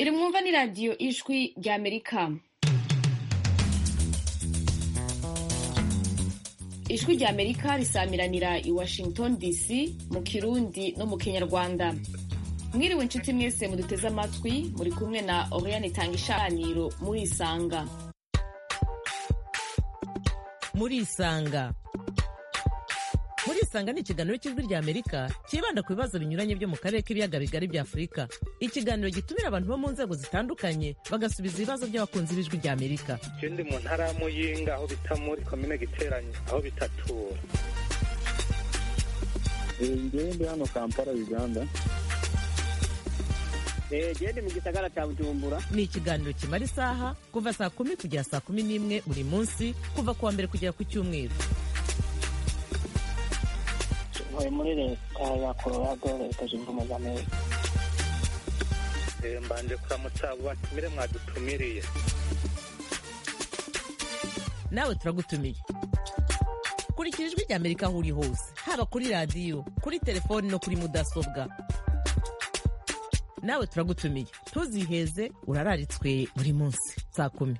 iri mwumva ni radiyo ijwi ry'Amerika. Ijwi ry'Amerika risamiranira i Washington DC mu Kirundi no mu Kinyarwanda. Mwiriwe inshuti mwese muduteze amatwi, muri kumwe na Oriane Tangishaniro muri Isanga. Muri Isanga ni ikiganiro cy'ijwi ry'Amerika kibanda ku bibazo binyuranye byo mu karere k'ibiyaga bigari bya Afurika. Ikiganiro gitumira abantu bo mu nzego zitandukanye bagasubiza ibibazo by'abakunzi b'ijwi ry'Amerika. Ndi mu ntara ya Muyinga aho bita muri komine Giteranyi aho bitatura. Ndi hano Kampala, Uganda. Ndi mu gisagara cya Bujumbura. Ni ikiganiro kimara isaha kuva saa 10 kugera saa 11 buri munsi, kuva kuwa mbere kugera ku Cyumweru. Muri leta ya Colorado, leta zunze ubumwe za Amerika. Mbanje kuramutsa abo batumire mwadutumiriye. Nawe turagutumiye. Kurikira ijwi ry'Amerika aho uri hose, haba kuri radiyo, kuri telefoni no kuri mudasobwa. Nawe turagutumiye, ntuziheze, urararitswe buri munsi saa 10.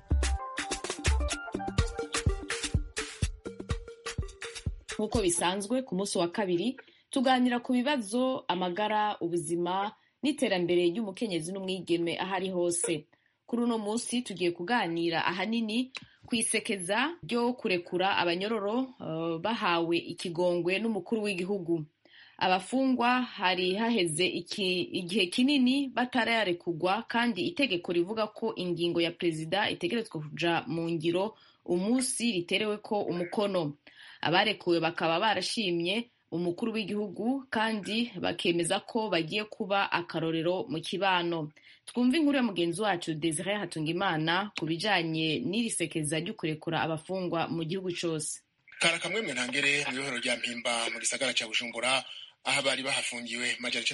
Nk'uko bisanzwe ku munsi wa kabiri tuganira ku bibazo, amagara, ubuzima n'iterambere ry'umukenyezi n'umwigeme ahari hose. Kuri uno munsi tugiye kuganira ahanini kwisekeza ryo kurekura abanyororo bahawe ikigongwe n'umukuru w'igihugu. Abafungwa hari haheze igihe kinini batarayarekugwa, kandi itegeko rivuga ko ingingo ya perezida itegerezwa kuja mu ngiro umunsi riterewe ko umukono. Abarekuwe bakaba barashimye umukuru w'igihugu kandi bakemeza ko bagiye kuba akarorero mu kibano. Twumva inkuru ya mugenzi wacu Desire Hatungimana ku bijanye n'irisekeza ryo kurekura abafungwa mu gihugu cyose. Karakamwe ntangere mu ihoro rya Mpimba mu gisagara cya Bujumbura, aho bari bahafungiwe majana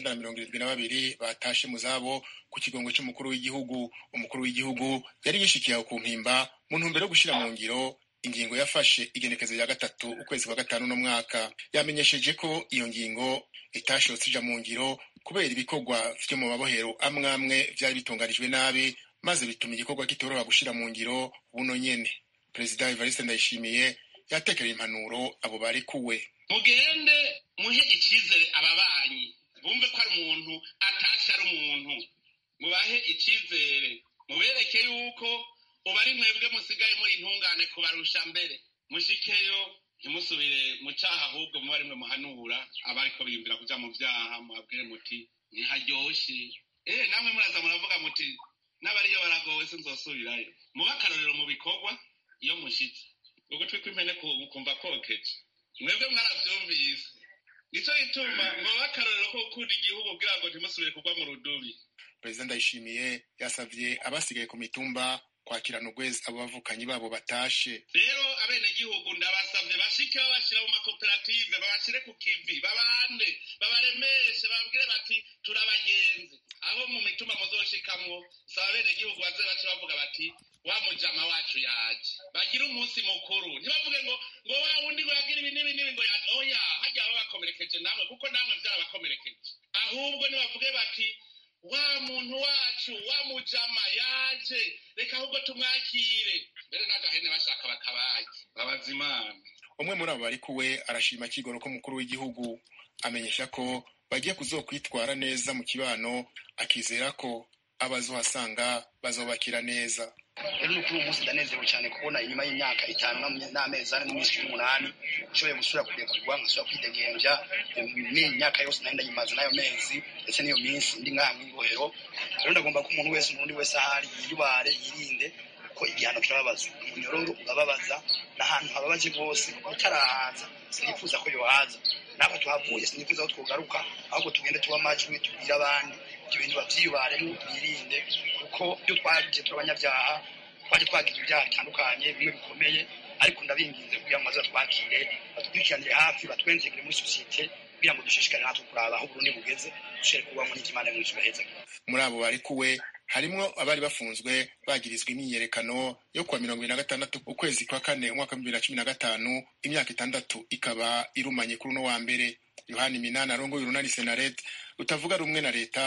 972 batashe mu zabo ku kigongo cy'umukuru w'igihugu. Umukuru w'igihugu yari yishikiye ku Mpimba mu ntumbero yo gushira mu ngiro ingingo yafashe igenekezo ya 3 ukwezi kwa 5 no mwaka. Yamenyesheje ko iyo ngingo itashotse ija mu ngiro kubera ibikorwa vyo mu mabohero amwamwe vyari bitunganijwe nabi, maze bituma igikorwa kitoroha gushira mu ngiro buno nyene. Perezida Evariste Ndayishimiye yatekereye impanuro abo bari kuwe. Mugende muhe icizere ababanyi, bumve ko ari umuntu atasha ari umuntu, mubahe icizere, mubereke yuko ubari mwebwe musigaye muri intungane kubarusha mbere. Mushikeyo ntimusubire mu cyaha, ahubwo mubari mwe muhanura abariko biyumvira kuja mu vyaha, muhabwire muti ntiharyoshe. Namwe muraza muravuga muti n'abariyo baragowe sinzosubirayo. Muba akarorero mu bikorwa iyo mushitse. Ugutwi kw'impene kumva kokeje. Mwebwe mwaravyumvise. Nico gituma ngo bakarorero ko gukunda igihugu kugira ngo ntimusubire kugwa mu rudubi. Perezida Ndayishimiye yasavye abasigaye ku mitumba kwakirana urwezi abo bavukanyi babo batashe. Rero abenegihugu ndabasavye bashike babashira mu makoperative, babashire ku kivi, babande, babaremeshe, babwire bati turabagenzi. Aho mu mitumba muzoshikamwo, saba abenegihugu baze bace bavuga bati wa mujama wacu yaje. Bagira umunsi mukuru, ntibavuge ngo wa wundi ngo yagira ibi n'ibi ngo oya, hajya baba bakomerekeje namwe kuko namwe byarabakomerekeje. Ahubwo nibavuge bati wa muntu wacu, wa mujama yaje, reka ahubwo tumwakire. Mbere n'agahene bashaka bakabaye babazimana. Umwe muri abo bari kuwe arashima kigoro ko mukuru w'igihugu, amenyesha ko bagiye kuzokwitwara neza mu kibano, akizera ko abazohasanga bazobakira neza. Rero kuri uyu munsi ndanezerewe cyane kubona inyuma y'imyaka 5 n'amezi 4 n'imisi 8 nshoboye gusubira kurekurwa, nkasubira kwidegembya n'imyaka yose nari ndayimaze n'ayo mezi ndetse n'iyo minsi ndi ngaha mu ibohero. Rero ndagomba ko umuntu wese ahari yirubare, yirinde ko igihano kirababaza. Umunyororo ugababaza, n'ahantu hababaje rwose utarahaza sinifuza ko yohaza. Ntabwo tuhavuye sinifuza ko twogaruka, ahubwo tugende tuba amajwi tubwira abandi ibyo bintu bavyibare n'ubirinde, kuko byo twagiye turabanyabyaha, twaje twagize ibyaha bitandukanye bimwe bikomeye, ariko ndabinginze kugira ngo bazatwakire, batwikiranire hafi, batwentegere muri societe kugira ngo dushishikare natwe kuraba aho Burundi bugeze, dushire kubamo n'ikimana mu cyubaheza. Muri abo bari kuwe harimwo abari bafunzwe bagirizwa imyiyerekano yo kuwa 26 ukwezi kwa 4 umwaka 2015, imyaka 6 ikaba irumanye kuri uno wa mbere. Yohani Minani arongoye urunani Senaret utavuga rumwe na leta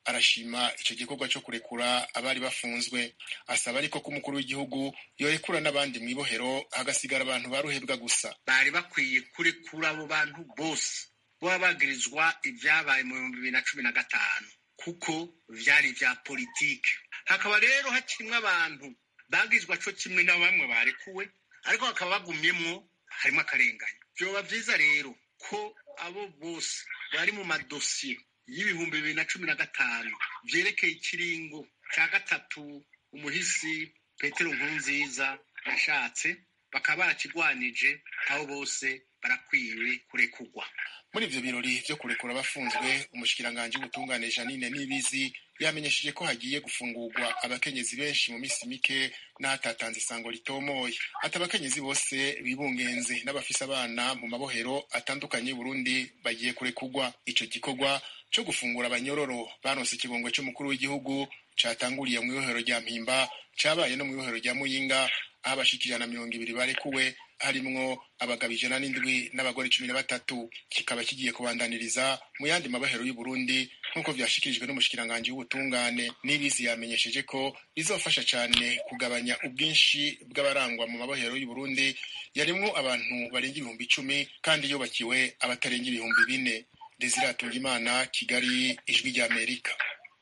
arashima ico gikorwa co kurekura abari bafunzwe, asaba ariko ko umukuru w'igihugu yorekura n'abandi mw'ibohero hagasigara abantu baruhebwa gusa. Bari bakwiye kurekura abo bantu bose baba bagirizwa ivyabaye mu 2015 kuko vyari vya politike. Hakaba rero hakirimwo abantu bagizwa co kimwe na bamwe barekuwe ariko bakaba bagumyemwo harimo akarenganya. Vyoba vyiza rero ko abo bose bari mu madosiye y'ibihumbi 2015 vyerekeye ikiringo ca gatatu umuhisi Petero Nkurunziza yashatse bakaba barakigwanije, abo bose barakwiye kurekurwa. Muri ivyo birori vyo kurekura abafunzwe, umushikiranganji w'ubutungane Janine Nibizi yamenyesheje ko hagiye gufungurwa abakenyezi benshi mu misi mike n'atatanze isango ritomoye. Ati abakenyezi bose bibungenze n'abafise abana mu mabohero atandukanye y'u Burundi bagiye kurekurwa. Ico gikorwa co gufungura abanyororo baronse ikigongwe c'umukuru w'igihugu catanguriye mu ibohero rya Mpimba, cabaye no mu ibohero rya Muyinga, aho abashika 120 barekuwe, harimwo abagabo 107 n'abagore 13. Kikaba kigiye kubandaniriza mu yandi mabohero y'u Burundi nk'uko vyashikirijwe n'umushikiranganji w'ubutungane. Nibizi yamenyesheje ko bizofasha cane kugabanya ubwinshi bw'abarangwa mu mabohero y'u Burundi yarimwo abantu barenga 10,000 kandi yubakiwe abatarenga 4,000. Desire Atungimana, Kigali, Ijwi rya Amerika.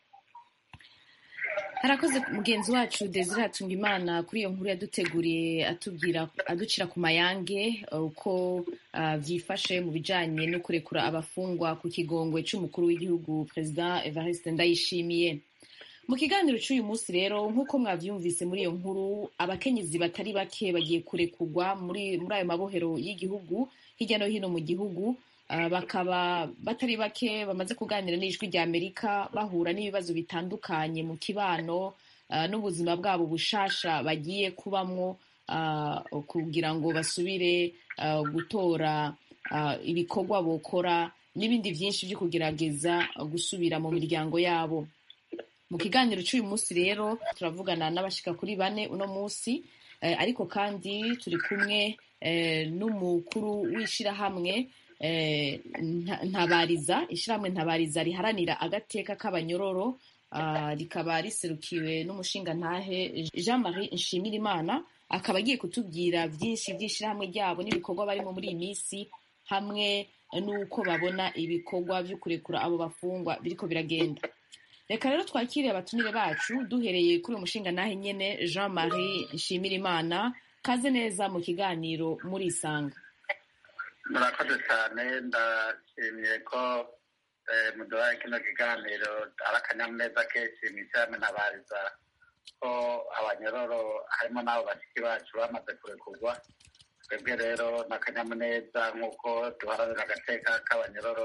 Harakoze mugenzi wacu Desire Atungimana kuri iyo nkuru yaduteguriye aducira ku mayange uko vyifashe mu bijanye no kurekura abafungwa ku kigongwe c'umukuru w'igihugu President Evariste Ndayishimiye. Mu kiganiro c'uyu munsi rero nk'uko mwavyumvise muri iyo nkuru, abakenyezi batari bake bagiye kurekurwa muri ayo mabohero y'igihugu hirya no hino mu gihugu. Bakaba batari bake bamaze kuganira n'Ijwi rya Amerika bahura n'ibibazo bitandukanye mu kibano n'ubuzima bwabo bushasha bagiye kubamwo kugira ngo basubire gutora ibikorwa bokora n'ibindi vyinshi vyo kugerageza gusubira mu miryango yabo. Mu kiganiro c'uyu munsi rero turavugana n'abashika kuri 4 uno munsi, ariko kandi turi kumwe n'umukuru w'ishirahamwe ishirahamwe Ntabariza riharanira agateka k'abanyororo, rikaba riserukiwe n'umushingantahe Jean-Marie Nshimirimana. Akaba agiye kutubwira vyinshi vy'ishirahamwe ryabo n'ibikorwa barimo muri iyi misi, hamwe n'uko babona ibikorwa vyo kurekura abo bafungwa biriko biragenda. Reka rero twakire abatumire bacu duhereye kuri uyu mushingantahe nyene Jean-Marie Nshimirimana. Kaze neza mu kiganiro muri Isanga. Murakoze cyane, ndashimiye ko muduhaye kino kiganiro. Akanyamuneza kenshi mw'ishirahamwe Ntabariza ko abanyororo harimo n'abo bashiki bacu bamaze kurekurwa. Twebwe rero n'akanyamuneza nk'uko duharanira agateka k'abanyororo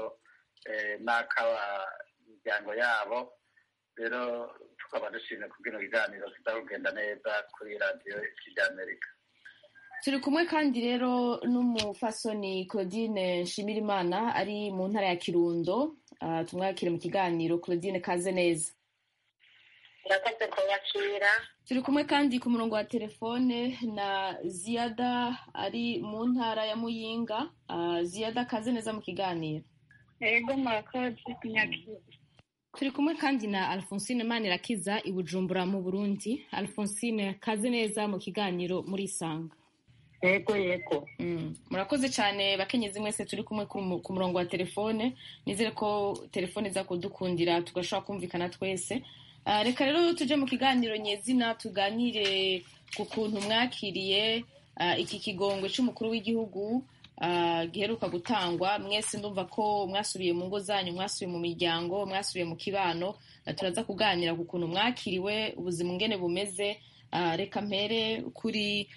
n'ak'amiryango yabo. Rero tukaba dushimye ku bw'ino kiganiro kizakugenda neza kuri radiyo y'Ijwi Amerika. Turi kumwe kandi rero n'umufasoni Claudine Nshimirimana ari mu ntara ya Kirundo. Tumwakire mu kiganiro. Claudine, kaze neza. Ndakoze kunyakira. Turi kumwe kandi ku murongo wa telefone na Ziada ari mu ntara ya Muyinga. Ziada, kaze neza mu kiganiro. Yego, murakoze kunyakira. Turi kumwe kandi na Alphonsine Manirakiza i Bujumbura mu Burundi. Alphonsine, kaze neza mu kiganiro muri Isanga. Yego. Murakoze cyane bakenyezi mwese turi kumwe ku murongo wa telefone. Nizere ko telefone za kudukundira tugashobora kumvikana twese. Reka rero tuje mu kiganiro nyezina tuganire ku kuntu mwakiriye iki kigongwe c'umukuru w'igihugu giheruka gutangwa. Mwese ndumva ko mwasubiye mu ngo zanyu, mwasubiye mu miryango, mwasubiye mu kibano. Turaza kuganira ku kuntu mwakiriwe, ubuzima ngene bumeze. Reka mpere kuri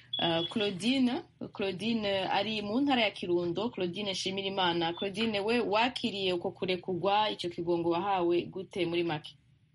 Claudine ari mu ntara ya Kirundo. Claudine Nshimirimana. Claudine, we wakiriye uko kurekurwa, icyo kigongo wahawe gute muri make?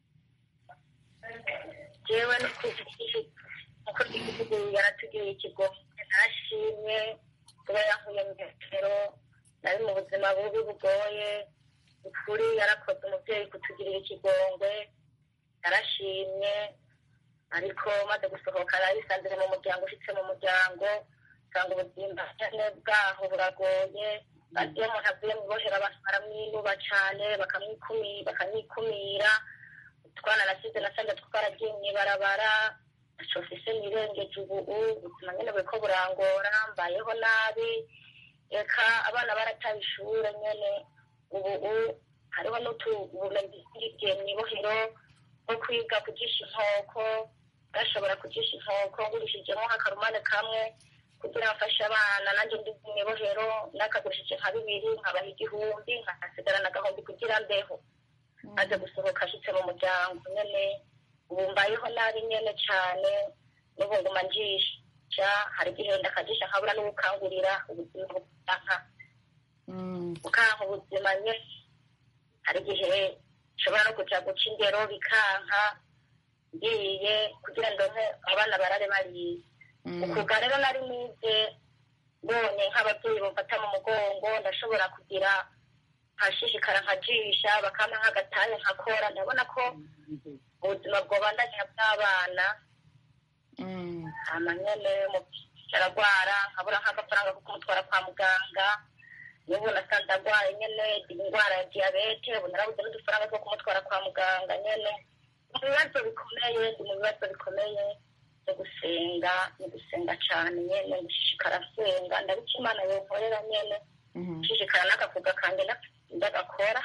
Jewe n'ukuri igihugu yaratugiriye ikigongo, narashimye kuba yankuye mu bitaro, nari mu buzima bubi bugoye. Ukuri yarakoze umuvyeyi kutugirira ikigongwe, narashimye. Ariko maze gusohoka narisanzire mu muryango, ushitse mu muryango usanga ubuzima bwaho buragoye. Iyo umuntu avuye mu bohero abantu baramwinuba cane, bakanyikumira. twanarasize nasanze twaragiye mw'ibarabara ntaco mfise nirengeje ubu ubuzima nyene buriko burangora mbayeho nabi eka abana barataye ishure nyene ubu hariho n'utubumenyi bwigiye mw'ibohero nko kwiga kujisha inkoko bashobora kujisha inkoko ngurishijemo nk'akarumane kamwe kugira mfashe abana nanjye ndi mw'ibohero nakagurishije nka 2 nkabaha 1,000 nkasigarana agahombi kugira mbeho aje gusohoka ashitse mu muryango nyene ubu mbayeho nabi nyene cane n'ubu nguma njisha hari igihe ndakajisha nkabura n'ubukangurira ubuzima bukanka bukanka ubuzima nyene hari igihe nshobora no kuja guca indero bikanka ngiye kugira ndonke abana barare bariye ukuga rero nari nize mbonye nk'ababyeyi bamfata mu mugongo ndashobora kugira nkashishikara nkajisha bakampa nk'agatahe nkakora ndabona ko ubuzima bwobandanya bw'abana hama nyene aragwara nkabura nk'agafaranga ko kumutwara kwa muganga n'ubu nasanze agwaye nyene indwara ya diyabete ubu narabuze n'udufaranga two kumutwara kwa muganga nyene mu bibazo bikomeye no gusenga cane nyene gushishikara nsenga ndabica imana yonkorera nyene gushishikara n'agakuga kanjye ndagakora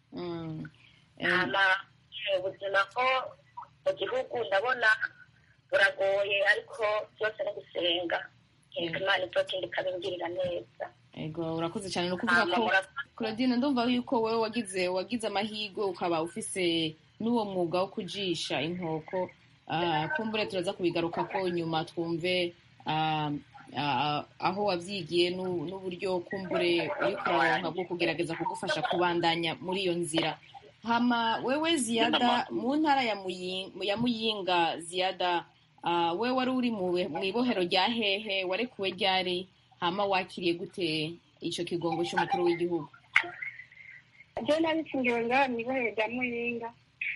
hama ubuzima ko mu gihugu ndabona buragoye ariko byose no gusenga imana izokindi ikabingirira neza. Ego urakoze cyane no kuvuga ko Claudine ndumva yuko wewe wagize amahirwe ukaba ufise n'uwo mwuga wo kujisha inkoko kumbure turaza kubigaruka ko nyuma twumve aho wavyigiye n'uburyo kumbure uriko uraronka bwo kugerageza kugufasha kubandanya muri iyo nzira. Hama wewe Ziada mu ntara ya Muyinga Ziada wewe wari uri mu ibohero rya hehe warekuwe ryari hama wakiriye gute ico kigongo cy'umukuru w'igihugu? Je nabifungiwe ngaha mu ibohero rya Muyinga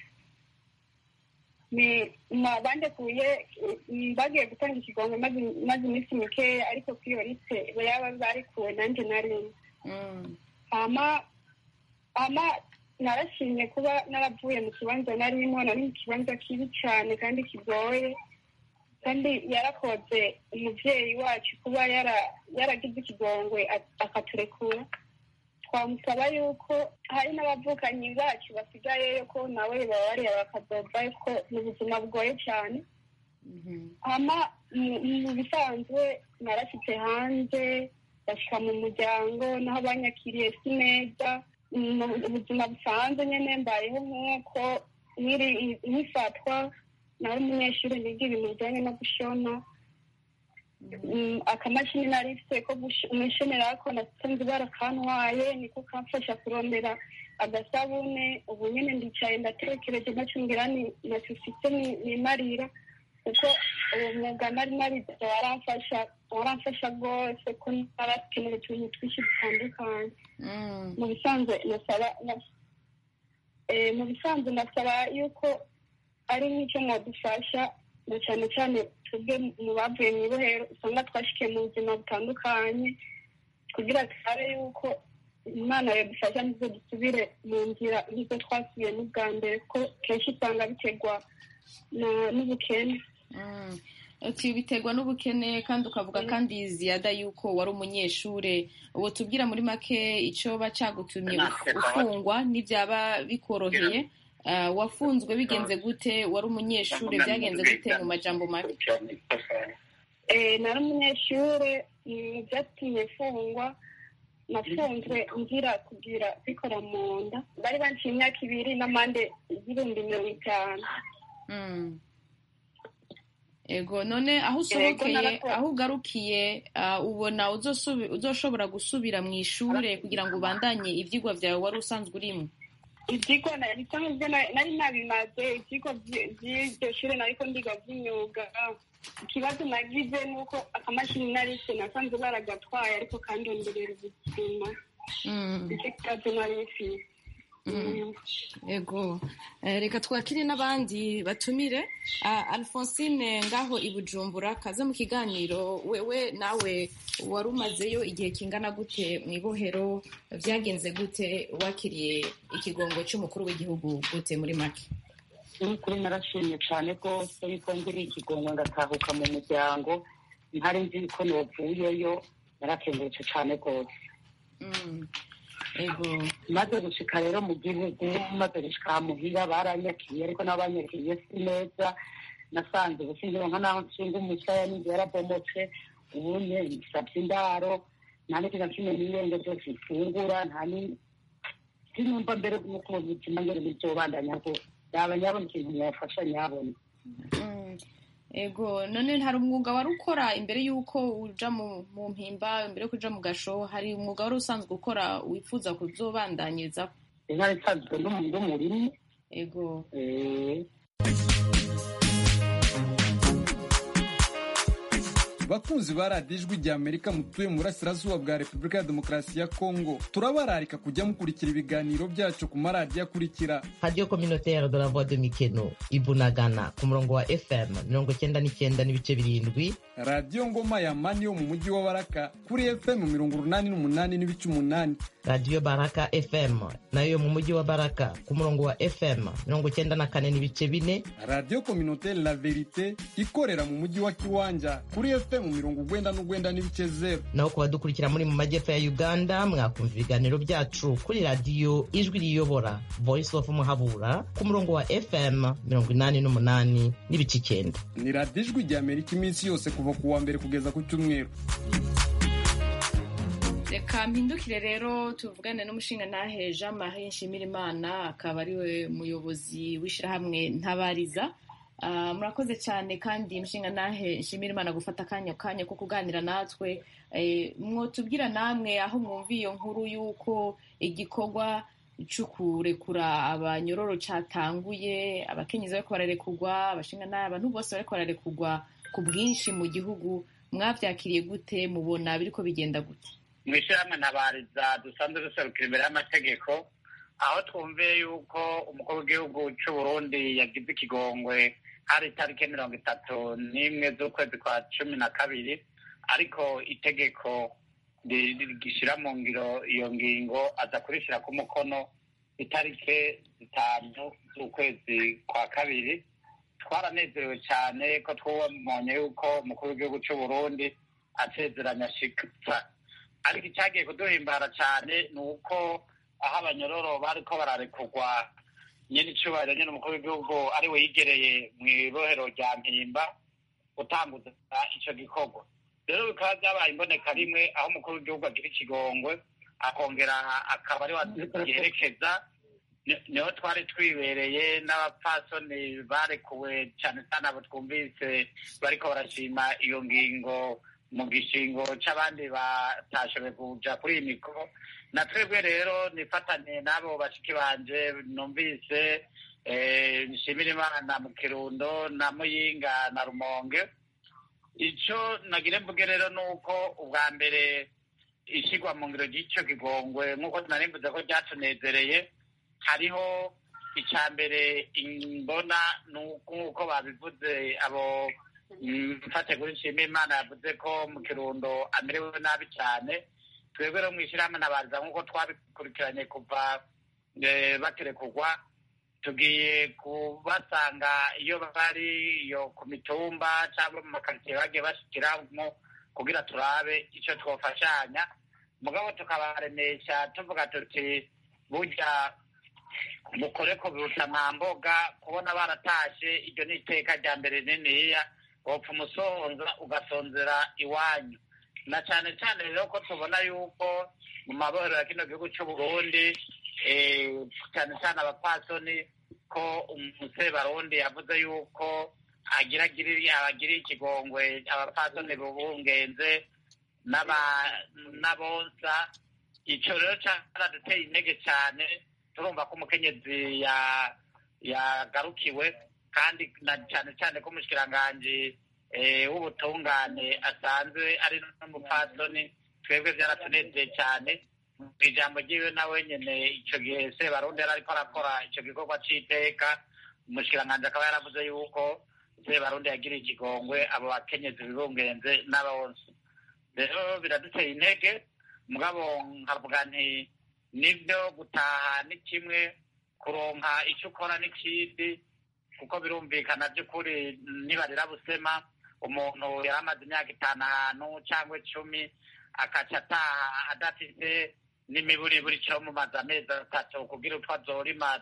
bandekuye bagiye gutanga ikigongo maze iminsi mikeya ariko kwiyo liste yaba barikuwe nanje nari hama narashimye kuba naravuye mu kibanza narimo nari mu kibanza kibi cyane kandi kigoye kandi yarakoze umuvyeyi wacu kuba yaragize ikigongwe akaturekura. Twamusaba yuko hari n'abavukanyi bacu basigayeyo ko nawe baba bareba bakazovayo ko mu buzima bugoye cyane. Hama mu bisanzwe narashitse hanze bashika mu muryango naho banyakiriye si neza ubuzima busanzwe nyene mbayeho nk'uko nkifatwa nari umunyeshuri niga ibintu bijyanye no gushona akamashini narifise ko umwishonerako nasanze barakantwaye niko kamfasha kurondera agasabune ubu nyene ndicaye ndatekereje nacungira nacufise nimarira kuko uwo mwuga nari narize waramfasha rwose ko narakenera utuntu twinshi dutandukanye. Mu bisanzwe nasaba yuko ari nk'icyo mwadufasha na cyane cyane twebwe mu bavuye mu ibohero usanga twashikiye mu buzima butandukanye kugira turabe yuko imana yadufasha nizo dusubire mu nzira nizo twasubiye n'ubwa mbere ko kenshi usanga biterwa n'ubukene. Biterwa n'ubukene kandi ukavuga kandi Ziada yuko wari umunyeshure uwo tubwira muri make ico bacagutumye ufungwa n'ivyaba bikoroheye wafunzwe bigenze gute wari umunyeshure byagenze gute mu majambo make? Nari umunyeshure byatumye mfungwa nafunzwe ngira kugira bikora mu nda bari banciye imyaka 2 n'amande y'ibihumbi 50. Ego none aho usohokeye aho ugarukiye ubona uzoshobora gusubira mu ishure kugira ngo ubandanye ivyigwa vyawe wari usanzwe urimo? Ivyigwa nari nabimaze ivyigwa vy'iryo shure nariko ndiga vy'imyuga. Ikibazo nagize nuko akamashini narise nasanze baragatwaye ariko kandonderera ubuzima. Icyo kibazo narifise. Ego reka twakire n'abandi batumire. Alphonsine ngaho i Bujumbura kaze mu kiganiro. Wewe nawe wari umazeyo igihe kingana gute mu ibohero vyagenze gute wakiriye ikigongo cy'umukuru w'igihugu gute muri make? n'ukuri narashimye cyane rwose yuko ngiriye ikigongo ngatahuka mu muryango ntari nzi ko novuyeyo narakengurutse cyane rwose. maze gushika rero mu gihugu maze gushika muhira baranyakiriye ariko n'abanyakiriye si neza nasanze ubusingiro nka naho nshinga umusaya n'inzu yarabomotse ubundi nsabye indaro nta n'ikintu na kimwe n'irenge byose mfungura nta sinumva mbere nuko ubuzima ngere bizobandanya ko yaba nyabona ikintu yafasha nyabona. Ego none hari umwuga wari ukora imbere y'uko uja mu mpimba imbere yo kuja mu gasho hari umwuga wari usanzwe ukora wifuza kuzobandanyiriza? Intare isanzwe n'umurimyi. Ego. bakunzi ba radiyo ijwi rya Amerika mutuye mu burasirazuba bwa Repubulika ya Demokarasi ya Kongo turabararika kujya mukurikira ibiganiro byacu ku maradiyo akurikira: Radio Communautaire de la Voix de Mikeno Ibunagana ku murongo wa FM 99.7, Radio Ngoma ya Mani yo mu mujyi wa Baraka kuri FM 88.8, Radio Baraka FM nayo mu mujyi wa Baraka ku murongo wa FM 94.4, Radio Communautaire La Verite ikorera mu mujyi wa Kiwanja kuri FM 99.0. naho ku badukurikira muri mu majyepfo ya Uganda mwakumva ibiganiro byacu kuri Radio Ijwi Riyobora Voice of Muhabura ku murongo wa FM 88.9. Ni Radio Ijwi rya Amerika iminsi yose kuva ku wa mbere kugeza ku cyumweru. Reka mpindukire rero tuvugane n'umushingantahe Jean-Marie Nshimirimana akaba ariwe muyobozi w'ishirahamwe Ntabariza. Murakoze cyane kandi umushingantahe Nshimirimana gufata akanya ko kuganira natwe. Mwotubwira namwe aho mwumva iyo nkuru y'uko igikorwa cyo kurekura abanyororo cyatanguye, abakenyezi bariko bararekurwa, abashingantahe, abantu bose bariko bararekurwa ku bwinshi mu gihugu, mwavyakiriye gute? Mubona biriko bigenda gute? Mw'ishirahamwe Ntabariza dusanzwe duserukira imbere y'amategeko, aho twumviye yuko umukuru w'igihugu cy'u Burundi yagize ikigongwe hari itariki 31 z'ukwezi kwa 12, ariko itegeko rigishira mu ngiro iyo ngingo aza kurishira ku mukono itariki 5 z'ukwezi kwa 2. Twaranezerewe cyane ko twabonye yuko umukuru w'igihugu cy'u Burundi asezeranya shikitsa, ariko icyagiye kuduhimbara cyane ni uko aho abanyororo bariko bararekurwa nyene icubahiro nyene umukuru w'igihugu ari we yigereye mw'ibohero rya Mpimba utanguza ico gikorwa. Rero bikaba byabaye imboneka rimwe aho umukuru w'igihugu agira ikigongwe akongera akaba ari wagiherekeza. Niho twari twibereye n'abapfasoni barekuwe cyane cyane abo twumvise bariko barashima iyo ngingo mu gishingo c'abandi batashoboye kuja kuri iyi mikoro. Na twebwe rero nifatanye n'abo bashiki banje numvise Nshimirimana mu Kirundo na Muyinga na Rumonge. Ico nagire mvuge rero nuko ubwa mbere ishigwa mu ngiro ry'ico kigongwe nk'uko narimvuze ko ryatunezereye. Hariho icya mbere imbona nuko babivuze abo mfate kuri Nshimirimana yavuze ko mu Kirundo amerewe nabi cyane. Twebwe rero mw'ishirahamwe Ntabariza nk'uko twabikurikiranye kuva baterekurwa, tugiye kubasanga iyo bari iyo ku mitumba cyangwa mu makaritsiye bagiye bashikiramo kugira turabe icyo twofashanya. Mugabo tukabaremesha tuvuga tuti burya mukore ko biruta ntamboga, kubona baratashe iryo ni iteka rya mbere niniya, wopfa umusonza ugasonzera iwanyu. Na cyane cyane rero ko tubona yuko mu mabohero ya kino gihugu cy'u Burundi cyane cyane abapfasoni ko umusebarundi yavuze yuko abagiriye ikigongwe abapfasoni bubungenze n'abonsa. Ico rero caraduteye intege cyane, turumva ko umukenyezi yagarukiwe, kandi na cyane cyane ko umushikiranganji w'ubutungane asanzwe ari n'umupfasoni. Twebwe byaratunezeye cyane. Ijambo ryiwe nawe nyene ico gihe Sebarundi yari ariko arakora ico gikorwa c'iteka, umushikiranganji akaba yaravuze yuko Sebarundi yagiriye ikigongwe abo bakenyezi bibungenze n'abonsi. Rero biraduteye intege, mugabo nkavuga nti nibyo gutaha ni kimwe, kuronka icyo ukora n'ikindi. kuko birumvikana by'ukuri nibarira busema umuntu yari amaze imyaka 5 ahantu cyangwa 10 akaca ataha adafite n'imiburiburi cyo mu mazi amezi 3 kugira utwo azorima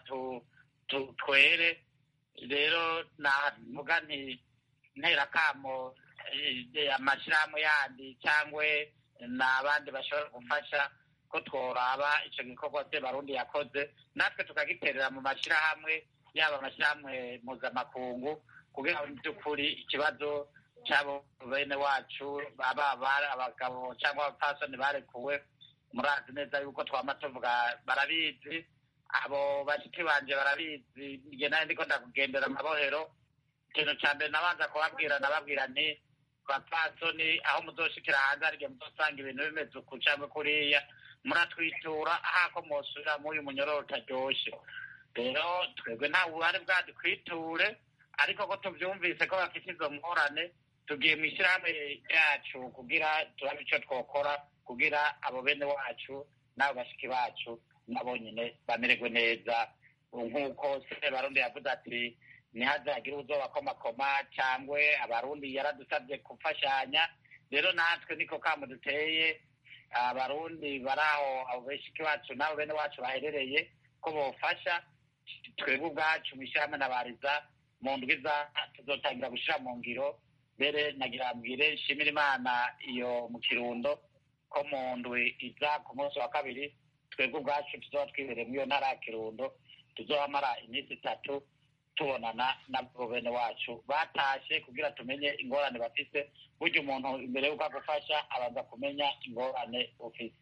twere. Rero navuga nti ntera kamo amashyirahamwe yandi cyangwa n'abandi bashobora gufasha ko tworaba icyo gikorwa se Barundi yakoze natwe tukagiterera mu mashyirahamwe yaba amashyirahamwe mpuzamakungu kugira ngo by'ukuri ikibazo cyabo bene wacu abagabo cyangwa abapfasoni barekuwe murazi neza yuko twama tuvuga barabizi abo bashiki banje barabizi nge nawe ndiko ndakugendera amabohero ikintu cya mbere nabanza nababwira nti bapfasoni aho muzoshikira hanze arige muzosanga ibintu bimeze uku cyangwa kuriya muratwitura ahako mosubira muyu munyororo utaryoshe. Rero twebwe nta buhari bwadukwiture ariko ko tuvyumvise ko bafite izo ngorane tugiye mu ishyirahamwe ryacu kugira turabe icyo twokora kugira abo bene wacu n'abo bashiki bacu nabo nyine bamererwe neza nk'uko se Barundi yavuze ati ntihazagire uzobakomakoma cyangwa Abarundi yaradusabye gufashanya. Rero natwe niko kamo duteye Abarundi baraho abo bashiki bacu n'abo bene wacu baherereye ko bofasha. Twebwe ubwacu mu ishyirahamwe nabariza mu ndwiza tuzotangira gushyira mu ngiro. Mbere nagira mbwire nshimira Imana iyo mu Kirundo ko mu ndwi iza ku munsi wa 2 twebwe ubwacu tuzoba twibereye muri iyo ntara ya Kirundo tuzohamara iminsi 3 tubonana n'abo bene wacu batashe kugira tumenye ingorane bafite. Burya umuntu imbere y'uko agufasha abanza kumenya ingorane ufite.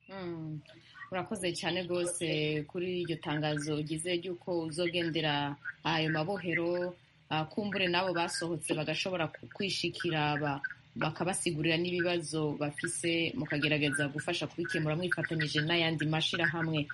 Urakoze cyane rwose kuri iryo tangazo ugize ry'uko uzogendera ayo mabohero kumbure nabo basohotse bagashobora kwishikira bakabasigurira n'ibibazo bafise mukagerageza gufasha kubikemura mwifatanyije n'ayandi mashirahamwe.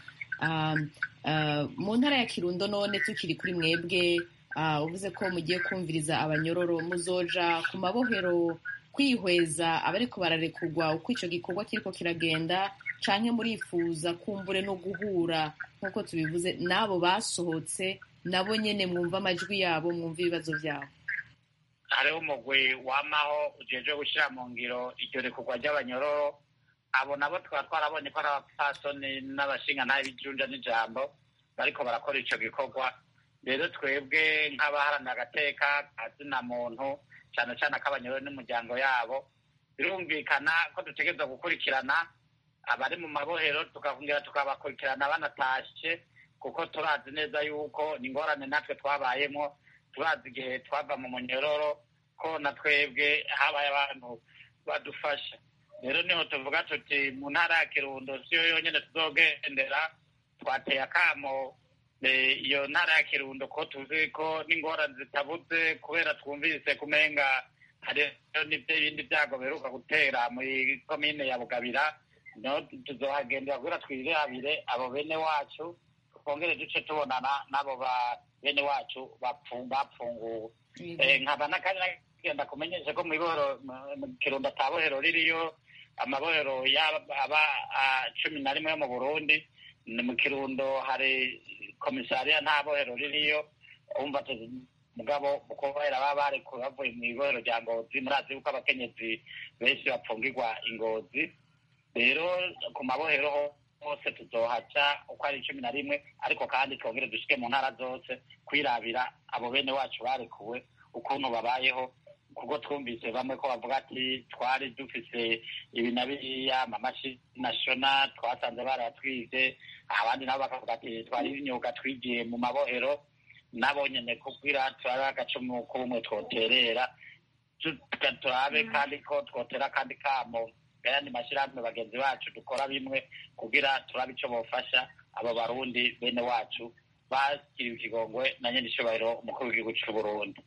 Mu ntara ya Kirundo none tukiri kuri mwebwe uvuze ko mugiye kumviriza abanyororo muzoja ku mabohero kwihweza abariko bararekurwa uko ico gikorwa kiriko kiragenda canke murifuza kumbure no guhura nk'uko tubivuze n'abo basohotse nabo nyene mwumva amajwi yabo mwumva ibibazo vyabo? Hariho umugwi wamaho ujeje gushyira mu ngiro iryo rekurwa ry'abanyororo. Abo nabo twaba twarabonye ko ari abapfasoni n'abashingantahe b'ijunja n'ijambo bariko barakora ico gikorwa. Rero twebwe nk'abaharanira agateka kazina muntu cyane cyane ak'abanyororo n'umuryango yabo birumvikana ko dutegerezwa gukurikirana abari mu mabohero tukongera tukabakurikirana banatashe kuko turazi neza yuko ni ingorane natwe twabayemo. Turazi igihe twava mu munyororo ko na twebwe habaye abantu badufasha. Rero niho tuvuga tuti mu ntara ya Kirundo siyo yonyine tuzogendera. Twateye akamo iyo ntara ya Kirundo ko tuzi ko n'ingorane zitabuze kubera twumvise kumenga hariho n'ibindi byago biheruka gutera muri komine ya Bugabira. No tuzohagendera kugira twirabire abo bene wacu twongere duce tubonana n'abo bene wacu bapfunguwe. Nkaba n'akandi nagenda kumenyesha ko mu Kirundo atabohero ririyo. Amabohero aba 11 yo mu Burundi. Mu Kirundo hari komisariya nta bohero ririyo. Umva mugabo uko baba barekuwe bavuye mu ibohero rya Ngozi. Murazi yuko abakenyezi benshi bapfungirwa Ingozi. Rero ku mabohero hose tuzohaca uko ari 11 ariko kandi twongere dushike mu ntara zose kwirabira abo bene wacu barekuwe ukuntu babayeho kuko twumvise bamwe ko bavuga ati twari dufise ibi na biriya amamashini national twasanze baratwize. Abandi nabo bakavuga ati twari imyuga twigiye mu mabohero. Nabo nyene kugira turabe agacumu k'ubumwe twoterera turabe kandi ko twotera kandi kamo ayandi mashyirahamwe bagenzi bacu dukora bimwe kugira turabe icyo bofasha aba Barundi bene wacu bakiriwe ikigongwe na nyene icubahiro umukuru w'igihugu c'u Burundi.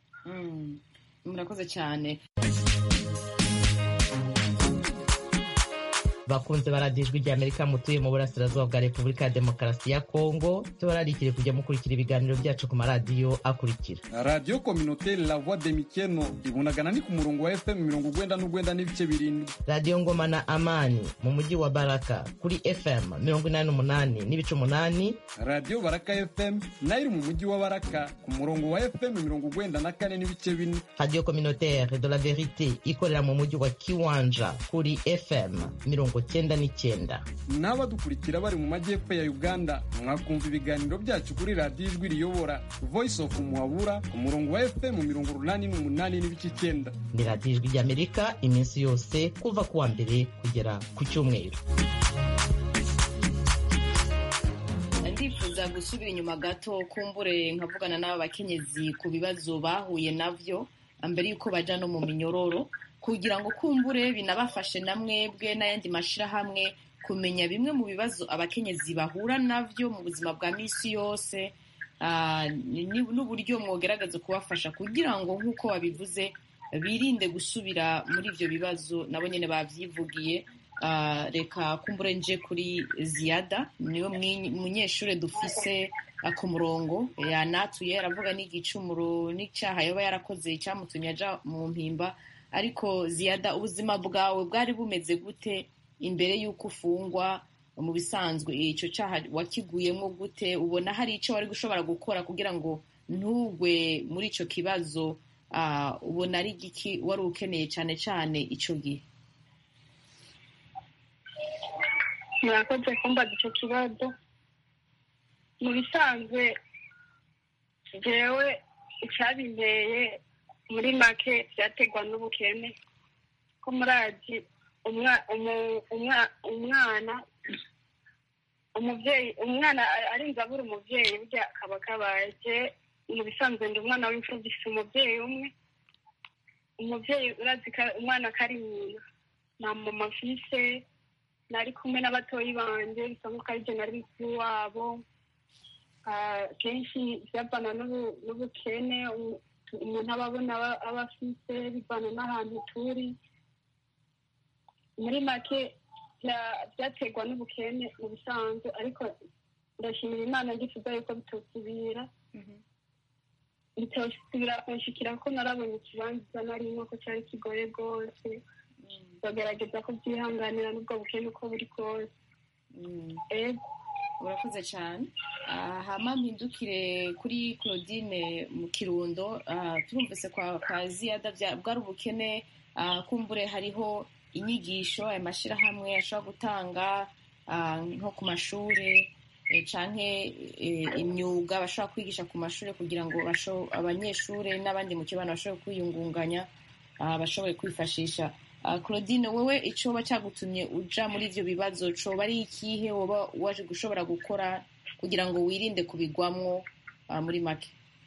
Murakoze cyane. bakunze baradiyo ijwi ry'Amerika mutuye mu burasirazuba bwa Repubulika ya Demokarasi ya Kongo, tubararikire kujya mukurikira ibiganiro byacu ku maradiyo akurikira: Radio Communautaire La Voix de Mikeno ibunagana ni ku murongo wa FM 99.7, Radio Ngoma na Amani mu mujyi wa Baraka kuri FM 88.8, Radio Baraka FM nayo iri mu mujyi wa Baraka ku murongo wa FM 94.4. Radio Communautaire de la Verite ikorera mu mujyi wa Kiwanja kuri FM 99. N'abadukurikira bari mu majyepfo ya Uganda mwakumva ibiganiro byacu kuri Radio Ijwi Riyobora Voice of Muhabura ku murongo wa FM 88.9. Ni Radio Ijwi ry'Amerika iminsi yose kuva kuwa mbere kugera ku cyumweru. Ndifuza gusubira inyuma gato kumbure nkavugana n'aba bakenyezi ku bibazo bahuye navyo mbere yuko baja no mu minyororo, kugira ngo kumbure binabafashe namwebwe n'ayandi mashirahamwe kumenya bimwe mu bibazo abakenyezi bahura navyo mu buzima bwa misi yose, n'uburyo mwogerageza kubafasha kugira ngo nk'uko babivuze birinde gusubira muri ivyo bibazo nabo nyene bavyivugiye. Reka kumbure nje kuri Ziada, niwe munyeshure dufise ku murongo, yanatuye aravuga n'igicumuro n'icaha yoba yarakoze cyamutumye aja mu mpimba. Ariko Ziada, ubuzima bwawe bwari bumeze gute imbere y'uko ufungwa? Mu bisanzwe ico caha wakiguyemo gute? Ubona hari ico wari gushobora gukora kugira ngo ntugwe muri ico kibazo? Ubona ari igiki wari ukeneye cane cane ico gihe? murakoze kumbaza icyo kibazo. Mu bisanzwe jewe icyabinteye muri make byategwa n'ubukene, ko murazi umwana arinze abura umuvyeyi burya akaba kabaje. Mu bisanzwe ndi umwana w'imfuvyi, si umuvyeyi umwe. Umuvyeyi urazi umwana kari nyina na mama mfise, nari kumwe n'abatoyi banje bisa nk'uko ari je nari mukuru wabo. Kenshi byavana n'ubukene umuntu aba abona aba afise, bivana n'ahantu turi. Muri make byaterwa n'ubukene mu bisanzwe, ariko ndashimira Imana ndifuza yuko bitosubira kunshikira, ko narabonye ikibanza narimwo ko cyari kigoye rwose, bagerageza ko byihanganira n'ubwo bukene uko buri kose. Urakoze cyane. Hama mpindukire kuri Claudine mu Kirundo. Turumvise kwa Ziada bwari ubukene, kumbure hariho inyigisho aya mashirahamwe ashobora gutanga nko ku mashuri canke imyuga bashobora kwigisha ku mashuri kugira ngo abanyeshuri n'abandi mu kibano bashobore kwiyungunganya, bashobore kwifashisha. Claudine, wewe icoba cyagutumye uja muri ivyo bibazo coba ari ikihe woba waje gushobora gukora kugira ngo wirinde kubigwamwo muri make?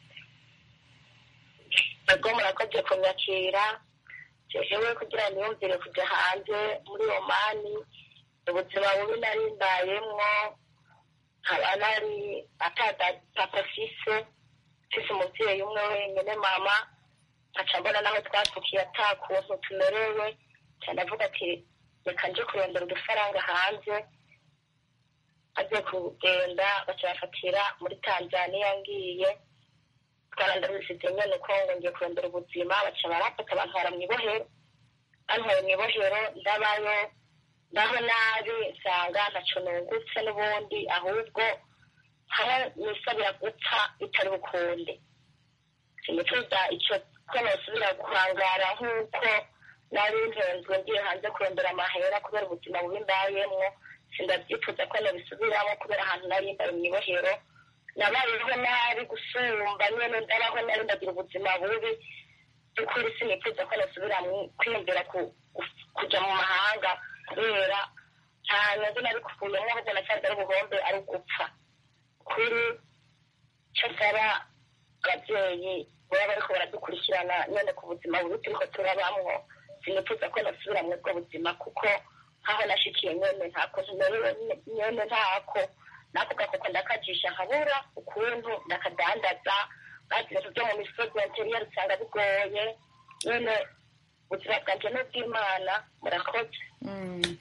Ego murakoze kunyakira. Jewe kugira niyumvire kuja hanze muri Omani, ubuzima bubi nari mbayemwo, nkaba nari papa fise umuvyeyi umwe wenyene mama, nkaca mbona naho twatukiye ata kuntu tumerewe, ndavuga ati reka nje kurondera udufaranga hanze. Aze kugenda baca bafatira muri Tanzania, ngiye twarandarisize nyene Kongo ngiye kurondera ubuzima, baca barafata bantwara mw'ibohero. Bantwaye mw'ibohero ndabayo, ndaho nabi, nsanga ntaco nungutse n'ubundi, ahubwo hamwe nisabira gupfa bitari bukunde. Sinifuza ico ko nosubira guhangara nk'uko nari ntenzwe ngiye hanze kurondera amahera kubera ubuzima bubi mbayemwo. Sindavyifuza ko nobisubiramo kubera ahantu nari mbaye mw'ibohero nabayeho nabi gusumba nyene, ndabaho nabi, ndagira ubuzima bubi. By'ukuri sinifuza ko nosubira kwiyumvira kuja mu mahanga kubera nta nyungu nabikuyemwo, ahubwo nasanze ari ubuhombe, ari ugupfa. Kuri co nsaba abavyeyi baba bariko baradukurikirana nyene ku buzima bubi turiko turabamwo, sinifuza ko nosubira muri ubwo buzima, kuko nkaho nashikiye nyene nta kuntu merewe nyene, ntako nako gakoko ndakajisha nkabura ukuntu ndakadandaza. Bazi ibintu vyo mu misozi interior usanga bigoye nyene. Ubuzima bwanje n'ubw'Imana. Murakoze.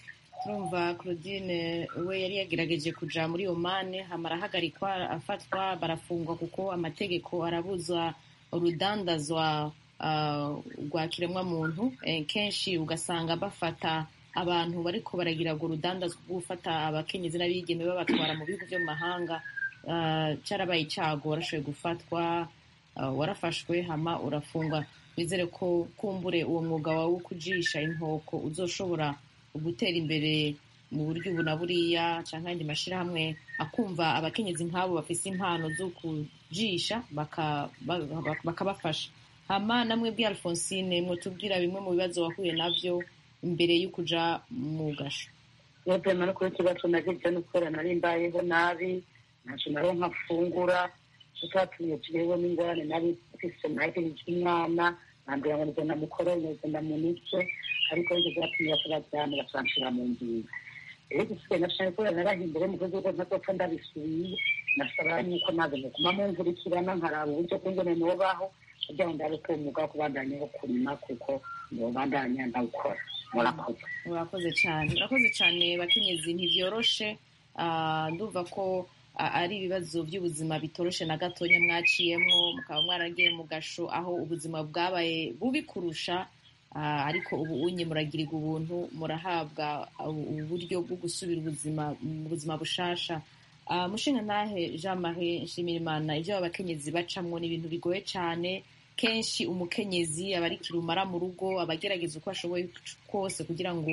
turumva Claudine we yari yagerageje kuja muri Oman hama arahagarikwa afatwa barafungwa kuko amategeko arabuza urudandazwa rwa kiremwamuntu kenshi ugasanga bafata abantu bariko baragira ngo urudandazwa rwo gufata abakenyezi n'abigeme babatwara mu bihugu vyo mu mahanga carabaye icago warashoboye gufatwa warafashwe hama urafungwa wizere ko kumbure uwo mwuga wawe wo kujisha inkoko uzoshobora gutera imbere mu buryo ubu na buriya canke andi mashirahamwe akumva abakenyezi nk'abo bafise impano zo kujisha bakabafasha. Hama namwe bwi Alphonsine mwotubwira bimwe mu bibazo wahuye navyo imbere y'ukuja mu gasho. Yebwe mara kuri kibazo nagize n'ukora nari mbayeho nabi ntaco naronka mfungura tutatumye tubeho n'ingorane nari mfise naje n'umwana nambira ngo nzenda mukoro nzenda mu mitwe ariko ibyo byatumye basabaryana basanshira mu ngingo rero gisigaye nashaka ko narahimbere mu rwego ntazopfa ndabisubiye nasaba yuko naze muguma munzurikirana nkaraba uburyo bw'ingene nobaho kugira ngo ndabe ko umwuga wo kubandanya wo kurima kuko nobandanya ndawukora. Murakoze cyane bakenyezi ntivyoroshe ndumva ko ari ibibazo by'ubuzima bitoroshe na gatonya mwaciyemwo mukaba mwaragiye mu gasho aho ubuzima bwabaye bubi kurusha ariko ubu unye muragirirwa ubuntu murahabwa uburyo bwo gusubira mu buzima bushasha. Mushinga ntahe Jean Marie Nshimirimana ivyo abakenyezi bacamwo ni ibintu bigoye cane kenshi umukenyezi aba ari kirumara mu rugo abagerageza uko ashoboye kose kugira ngo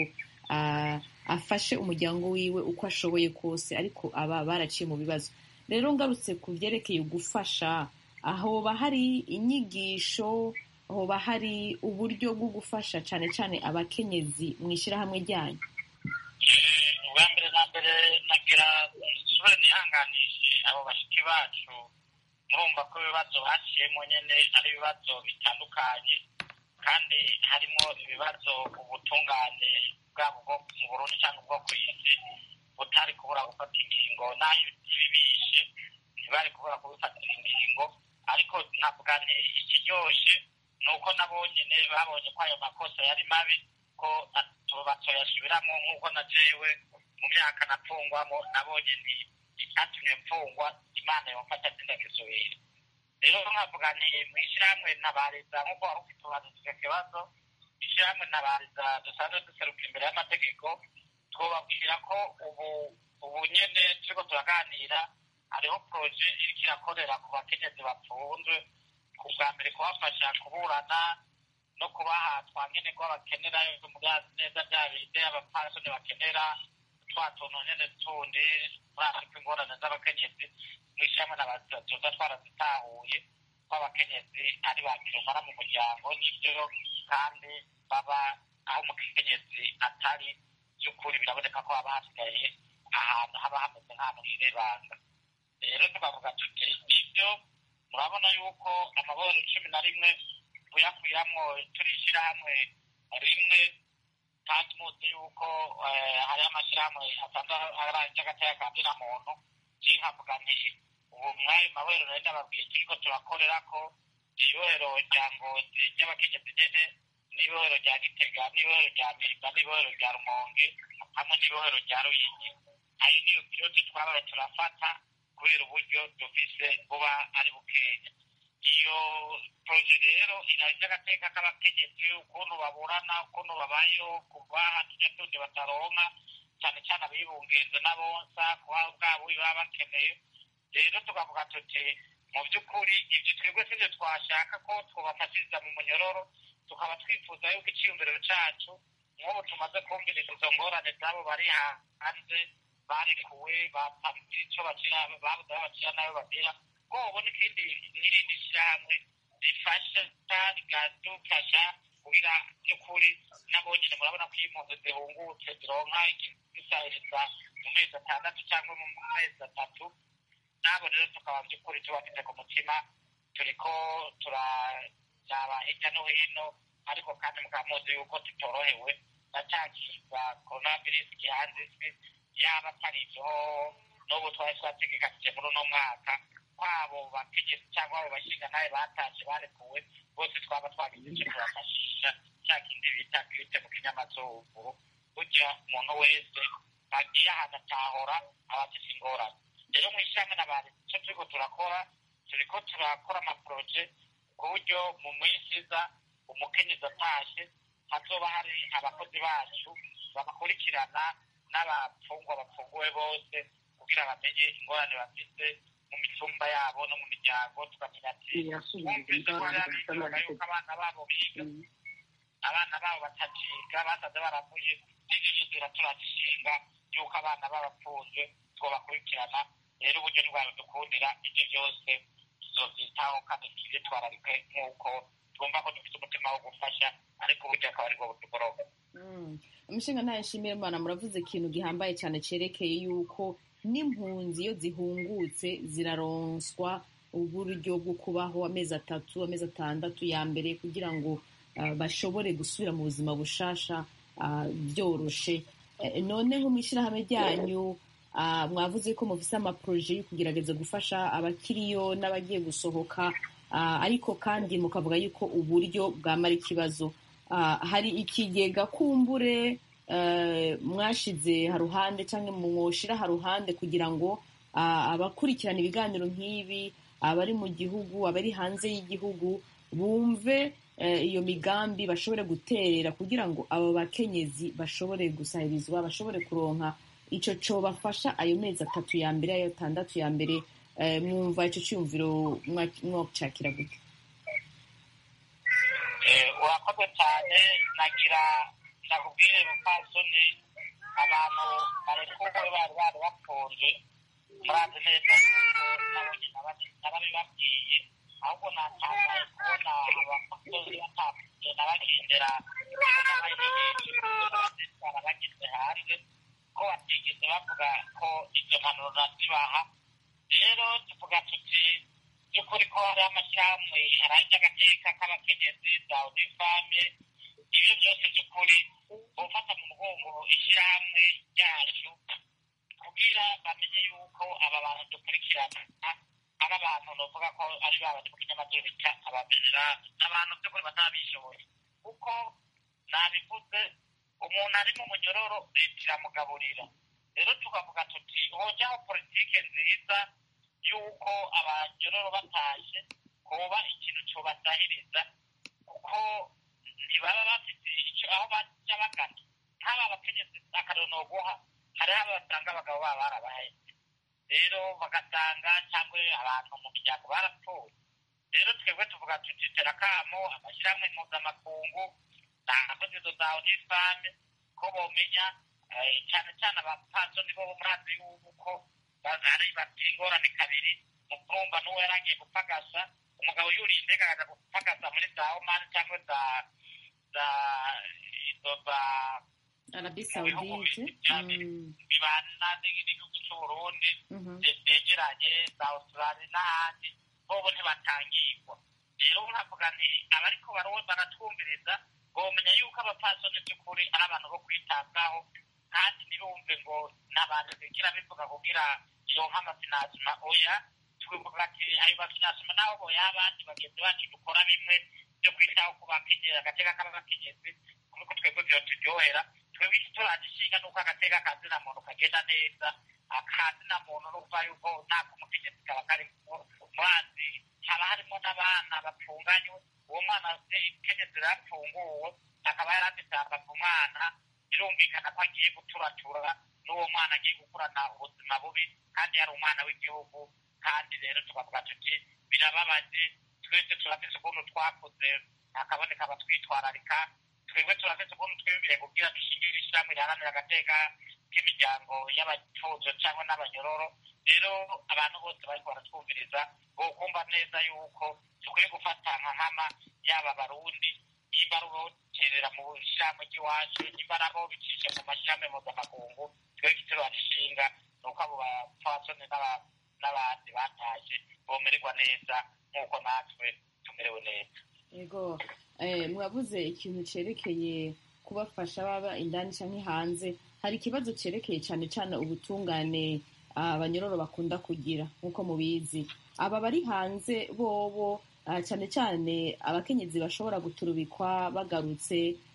afashe umuryango wiwe uko ashoboye kose ariko aba baraciye mu bibazo. Rero ngarutse ku vyerekeye gufasha ahoba hari inyigisho ahoba hari uburyo bwo gufasha cane cane abakenyezi mw'ishirahamwe ryanyu. Ubwa mbere na mbere nagira nsubire nihanganishe abo bashiki bacu murumva ko ibibazo baciyemo nyene ari ibibazo bitandukanye kandi harimo ibibazo ubutungane bwabo bwo mu Burundi cyangwa bwo kw'isi butari kubura gufata ingingo nayo ibibishe ntibari kubura kubifatira ingingo ariko ntabwa nti ikiryoshe nuko nabo nyene babonye ko ayo makosa yari mabi ko batoyasubiramo nk'uko na jewe mu myaka napfungwamo nabonye nti icyatumye mfungwa Imana yomfasha sindagisubira. Rero nkavuga nti mw'ishirahamwe ntabariza nk'uko wari ufite ubazizwe kibazo ishirahamwe ntabariza dusanzwe duseruka imbere y'amategeko twobabwira ko ubu nyene turiko turaganira hariho proje iriko irakorera ku bakenyezi bapfunzwe ku bwa mbere kubafasha kuburana no kubaha twangene ko bakenera neza bya binde abapfasoni bakenera twa tuntu nyene tundi bariko ingorane z'abakenyezi mw'ishirahamwe ntabariza tuza twarazitahuye ko abakenyezi ari bakirumara mu muryango n'ivyo kandi baba aho umukenyezi atari by'ukuri biraboneka ko haba hasigaye ahantu haba hameze nk'ahantu hirebanga. Rero tukavuga tuti nibyo murabona yuko amaboro 11 tuyakuyiramwo turishirahamwe rimwe kandi muzi yuko hari amashirahamwe asanzwe ari agateka kabira muntu nkavuga nti ubu mwayo maboro rero ndababwiye turiko turakorera ko ibohero rya Ngozi ry'abakenyezi nyene n'ibohero rya Gitega n'ibohero rya Mpimba n'ibohero rya Rumonge hamwe n'ibohero rya Ruyigi. Ayo niyo byose twabaye turafata kubera uburyo dufise buba ari bukenya. Iyo proje rero iraje agateka k'abakenyezi ukuntu baburana ukuntu babayeho kuva hatuja tundi bataronka cyane cyane abibungenze n'abonsa kuba bwabo baba bakeneye. Rero tukavuga tuti mu by'ukuri ibyo twebwe sivyo twashaka ko twobafashiriza mu munyororo tukaba twifuza yuko icyiyumviro cacu nk'ubu tumaze kumviriza izo ngorane zabo bari hanze barekuwe bapamye ico bakira babuze aho bakira nayo babira ko ubona ikindi n'irindi shirahamwe rifasha rigadufasha kugira by'ukuri nabo nyine murabona ko impunzi zihungutse zironka igisahiriza mu mezi 6 cyangwa mu mezi 3 nabo rero tukaba by'ukuri tubafite ku mutima turiko turaraba hirya no hino ariko kandi mukamuzi yuko tutorohewe nacakiza coronavirus gihanze isi yaba atari ivyo n'ubu twari twategekanije muri uno mwaka kwabo bakenyezi cyangwa abo bashinga nawe bataje barekuwe bose twaba twagize icyo tubafashisha cya kindi bita kwite mu kinyamazuru burya umuntu wese agiye ahantu atahora aba afite ingorane. Rero mu ishyirahamwe na bari icyo turiko turakora amaporoje ku buryo mu minsi iza umukenyezi atashe hazoba hari abakozi bacu babakurikirana n'abafungwa bafunguwe bose kugira bamenye ingorane bafite mu mitumba yabo no mu miryango, tukamenya ati wumvise ko yabivuga yuko abana babo biga, abana babo bataciga basaze baravuye, n'igishitira turazishinga yuko abana babapfunzwe twobakurikirana. Rero uburyo ntibwabidukundira ibyo byose tuzovyitaho kandi tuvyitwararike nk'uko twumva ko dufite umutima wo gufasha, ariko uburyo akaba aribwo butugoroba. Umushinga ntaye nshimira Imana, muravuze ikintu gihambaye cyane cerekeye yuko n'impunzi iyo zihungutse ziraronswa uburyo bwo kubaho amezi 3 amezi 6 ya mbere kugira ngo bashobore gusubira mu buzima bushasha byoroshe. Noneho mw'ishyirahamwe ryanyu mwavuze ko mufise amaproje yo kugerageza gufasha abakiriyo n'abagiye gusohoka, ariko kandi mukavuga yuko uburyo bwamara ikibazo. Hari ikigega kumbure mwashize haruhande cyangwa mwoshira haruhande kugira ngo abakurikirana ibiganiro nk'ibi, abari mu gihugu, abari hanze y'igihugu, bumve iyo migambi bashobore guterera kugira ngo abo bakenyezi bashobore gusahirizwa, bashobore kuronka ico cobafasha ayo mezi 3 ya mbere, ayo 6 ya mbere. Mwumva ico cyumviro mwocakira gute? Urakoze cyane. Nagira ndakubwire mupfasoni, abantu barekuwe bari bafunze murazi neza yuko nabo nyine nababibabwiye, ahubwo natangaye kubona abakozi batagenda bagendera bageze hanze ko batigeze bavuga ko izo mpanuro nazibaha. Rero tuvuga tuti by'ukuri ko hari amashyirahamwe harajya agateka k'abakenyezi za unifame, ibyo byose by'ukuri bufata mu mugongo ishyirahamwe ryacu kugira bamenye yuko aba bantu dukurikirana ari abantu novuga ko ari babandi mu kinyamakuru bita abaminerali, n'abantu by'ukuri batabishoboye, kuko nabivuze umuntu ari mu munyororo leta iramugaburira. Rero tukavuga tuti hojaho politike nziza yuko abanyororo batashe kuba ikintu cobasahiriza, kuko ntibaba bafite icyo aho baca bagana. Nk'aba bakenyezi akarero noguha, hariho abo basanga abagabo babo barabahetse, rero bagasanga cyangwa abantu mu miryango barapfuye. Rero twebwe tuvuga tuti terakamo amashyirahamwe mpuzamakungu n'abakozi za unifame ko bomenya cyane cyane abapfasoni bo murazi yuko bazari bafite ingorane kabiri mu kurumva n'uwo yaragiye gupagasa, umugabo yuriye indege akaza gupagasa muri za Oman cyangwa za Arabie Saoudite bibana n'igihugu cy'Uburundi byegeranye za Australia n'ahandi, bobo ntibatangirwa. Rero uravuga nti abariko baratwumviriza bomenya yuko abapfasoni by'ukuri ari abantu bo kwitabwaho, kandi ntibumve ngo n'abantu bigira bivuga kugira iyo nk'amafinasima. Oya, twivuga ati ayo mafinasima naho boya abandi bagenzi bacu dukora bimwe byo kwitaho ku bakenyezi, agateka k'abakenyezi kuko twebwe byoturyohera. Twebwe icyo turagishinga nuko agateka kazina muntu kagenda neza, akazina muntu n'uva yuko nta kumukenyezi kaba kari murazi, haba harimo n'abana bapfunganywe. Uwo mwana kenyezi yapfunguwe akaba yaraditanga ku mwana, birumvikana ko agiye guturatura n'uwo mwana agiye gukurana ubuzima bubi, kandi yari umwana w'igihugu. Kandi rero tukavuga tuti birababaje, twese turafise ukuntu twakuze hakaboneka abatwitwararika, twebwe turafise ukuntu twiyumviye kugira dushingire ishyirahamwe riharanira agateka k'imiryango y'abapfuvyi cyangwa n'abanyororo. Rero abantu bose bariko baratwumviriza bokumva neza yuko dukwiye gufata nka nkama yaba Barundi, nimba ruboterera mu ishyirahamwe ry'iwacu, nimba nabo bicisha mu mashyirahamwe mpuzamakungu. Twebwe igitero badushinga ni uko abo bapfasoni n'abandi bataje bomererwa neza nk'uko natwe tumerewe neza. Yego, mwavuze ikintu cerekeye kubafasha baba indani canke hanze. Hari ikibazo cerekeye cyane cyane ubutungane abanyororo bakunda kugira nk'uko mubizi. Aba bari hanze bobo cyane cyane abakenyezi bashobora guturubikwa bagarutse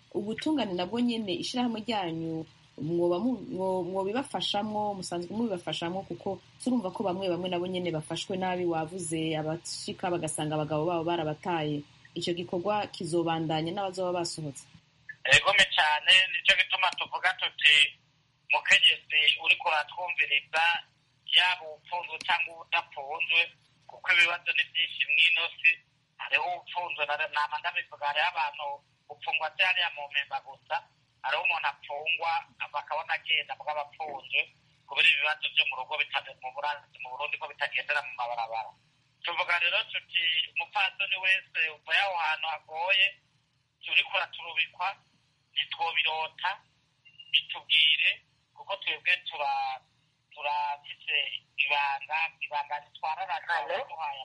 ubutungane nabwo nyene ishirahamwe ryanyu mwobibafashamwo, musanzwe mubibafashamwo, kuko turumva ko bamwe bamwe nabo nyene bafashwe nabi, wavuze abashika bagasanga abagabo babo barabataye. Ico gikorwa kizobandanya n'abazoba basohotse? Egome cyane, nico gituma tuvuga tuti mukenyezi uriko uratwumviriza, yaba upfunzwe cyangwa udapfunzwe, kuko ibibazo ni byinshi mw'ino si. Hariho upfunzwe, nama ndabivuga, hariho abantu upfungwa hariya mu mpemba gusa, hariho umuntu apfungwa bakabona agenda mugabo apfunzwe kubera ibibazo byo mu rugo mu Burundi ko bitagendera mu mabarabara. Tuvuga rero tuti umupfasoni wese uvuye aho hantu hagoye, turiko turubikwa, ntitwobirota, bitubwire, kuko twebwe turafise ibanga ntitwararaza waduhaye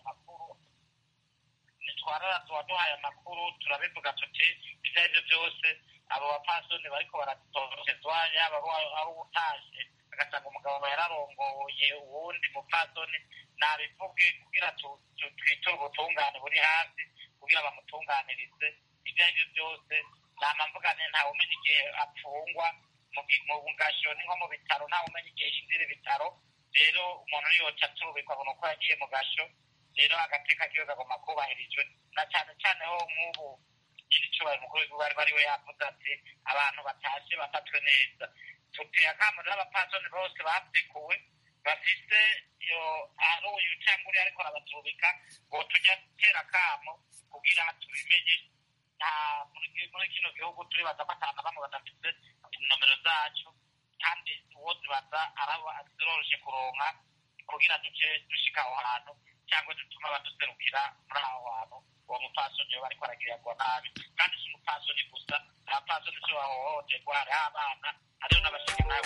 amakuru, turabivuga tuti ibyo ari byo byose abo bapfasoni bariko baratotezwa, yaba aho utashe agasanga umugabo yararongoye uwundi mupfasoni, nabivuge kugira twiture ubutungane buri hasi kugira bamutunganirize. Ibyo ari byo byose nama mvugane, ntawe umenya igihe apfungwa mu gasho, ni nko mu bitaro, ntawe umenya igihe yinjira ibitaro. Rero umuntu yoca aturubikwa abona uko yagiye mu gasho. Rero agateka kiwe kagomba kubahirijwe, na cyane cyane ho nk'ubu nyir'icyubahiro umukuru w'igihugu bari we yavuze ati abantu batashe bafatwe neza. Tuteye akamo rero abapfasoni bose bapfikuwe bafise ari uyu cyangwa uri ariko arabaturubika, ngo tujya gutera akamo kugira tubimenye. Muri kino gihugu turibaza ko atanu bamwe badafite inomero zacu, kandi uwo zibaza ziroroshye kuronka kugira duce dushika aho hantu, cyangwa dutuma baduserukira muri aho hantu uwo mupfasoni we ariko aragirirwa nabi. Kandi si umupfasoni gusa, abapfasoni si bahohoterwa, hariho abana, hariho n'abashiki nabi.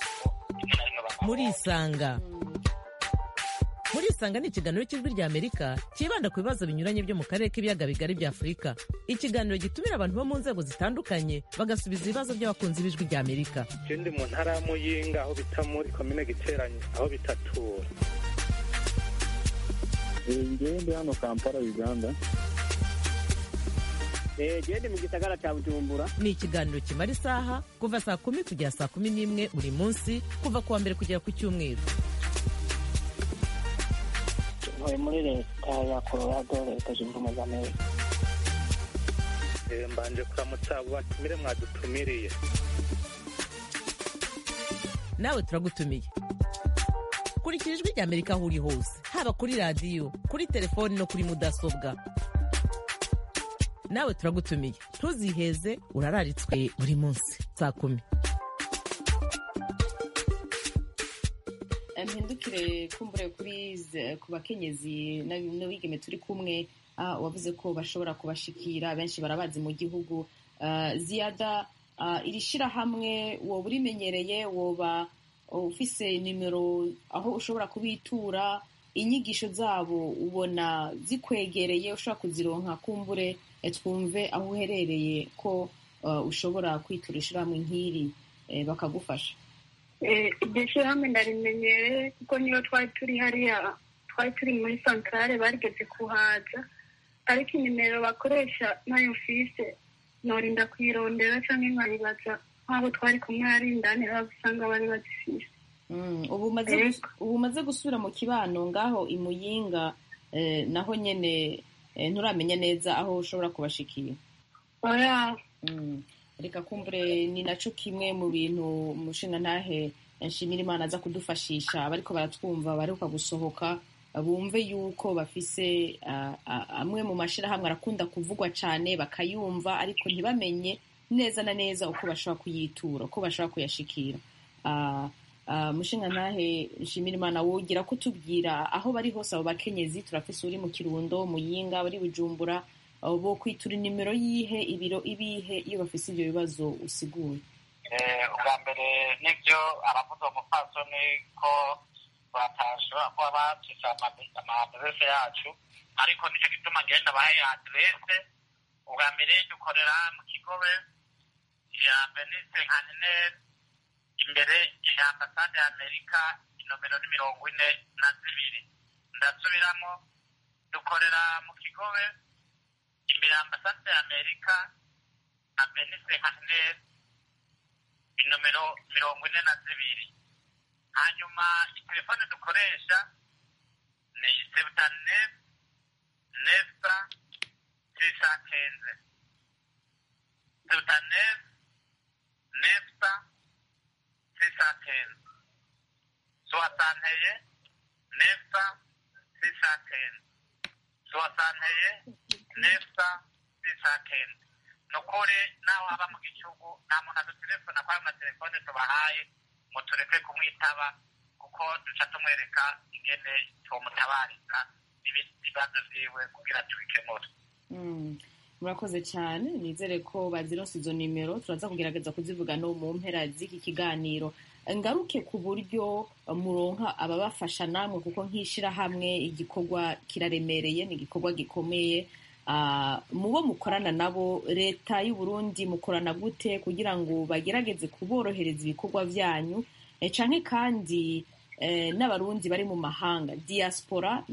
Murisanga ni ikiganiro cy'Ijwi ry'Amerika kibanda ku bibazo binyuranye byo mu karere k'ibiyaga bigari bya Afurika. Ikiganiro gitumira abantu bo mu nzego zitandukanye bagasubiza ibibazo by'abakunzi b'Ijwi ry'Amerika. Ndi mu ntara ya Muyinga, aho bita muri komine Giteranyi, aho bita Tura. Ndi hano Kampala, Uganda. Ndi mu gisagara cya Bujumbura. Ni ikiganiro kimara isaha kuva saa 10 kugera saa 11 buri munsi, kuva kuwa mbere kugera ku cyumweru. Muri leta ya Colorado, leta zunze ubumwe za Amerika. Mbanje kuramutsa abo batumire mwadutumiriye. Nawe turagutumiye. Kurikira Ijwi ry'Amerika aho uri hose, haba kuri radiyo, kuri telefoni no kuri mudasobwa. Nawe turagutumiye, ntuziheze, urararitswe buri munsi saa 10. Mpindukire kumbure ku bakenyezi n'abigeme turi kumwe, wavuze ko bashobora kubashikira, benshi barabazi mu gihugu. Ziada, iri shirahamwe woba urimenyereye, woba ufise nimero aho ushobora kubitura, inyigisho zabo ubona zikwegereye, ushobora kuzironka kumbure twumve aho uherereye ko ushobora kwitura ishirahamwe nk'iri bakagufasha? Iryo shirahamwe ndarimenyereye kuko niyo twari turi hariya, twari turi muri santarare barigeze kuhaza, ariko inimero bakoresha nayo mfise norinda kuyirondera canke nkayibaza nk'abo twari kumwe ari indani, usanga bari bazifise. Ubu umaze gusubira mu kibano ngaho i Muyinga, naho nyene nturamenya neza aho ushobora kubashikira? Oya. Reka kumbure ni naco kimwe mu bintu umushinga ntahe nshimira Imana aza kudufashisha abariko baratwumva baruka gusohoka, bumve yuko bafise amwe mu mashirahamwe arakunda kuvugwa cane bakayumva, ariko ntibamenye neza na neza uko bashobora kuyitura, uko bashobora kuyashikira. Mushinga ntahe nshimira Imana, wogira kutubwira aho bari hose abo bakenyezi, turafise uri mu Kirundo, Muyinga, bari Bujumbura, bo kwitura nimero yihe, ibiro ibihe iyo bafise ibyo bibazo usiguye? Ubwa mbere nibyo aravuze umupfasoni ko batashobora kuba bafise amaadrese yacu, ariko nicyo gituma ngenda bahaye adrese. Ubwa mbere dukorera mu Kigobe ya Benise Nkanine, imbere ya ambasade ya Amerika, inomero ni 42. Ndasubiramo, dukorera mu Kigobe imbere ya ambasade ya Amerika, na benise hanes inomero 42. hanyuma itelefone dukoresha ni 79 nesa 615 79 nesa 615 soixanteye nesa 615 soixanteye nesa 615. nukuri naho aba mu gihugu nta muntu adutelefona kwa amatelefone tubahaye ngo tureke kumwitaba kuko duca tumwereka ingene tumutabariza ibibazo vyiwe kugira tubikemure. Murakoze cyane, nizere ko bazironse izo nimero turaza kugerageza kuzivuga no mu mpera z'iki kiganiro. Ngaruke ku buryo muronka ababafasha namwe kuko nk'ishirahamwe igikorwa kiraremereye, ni igikorwa gikomeye. Mubo mukorana nabo, leta y'u Burundi mukorana gute kugira ngo bagerageze kuborohereza ibikorwa vyanyu, canke kandi n'abarundi bari mu mahanga, diaspora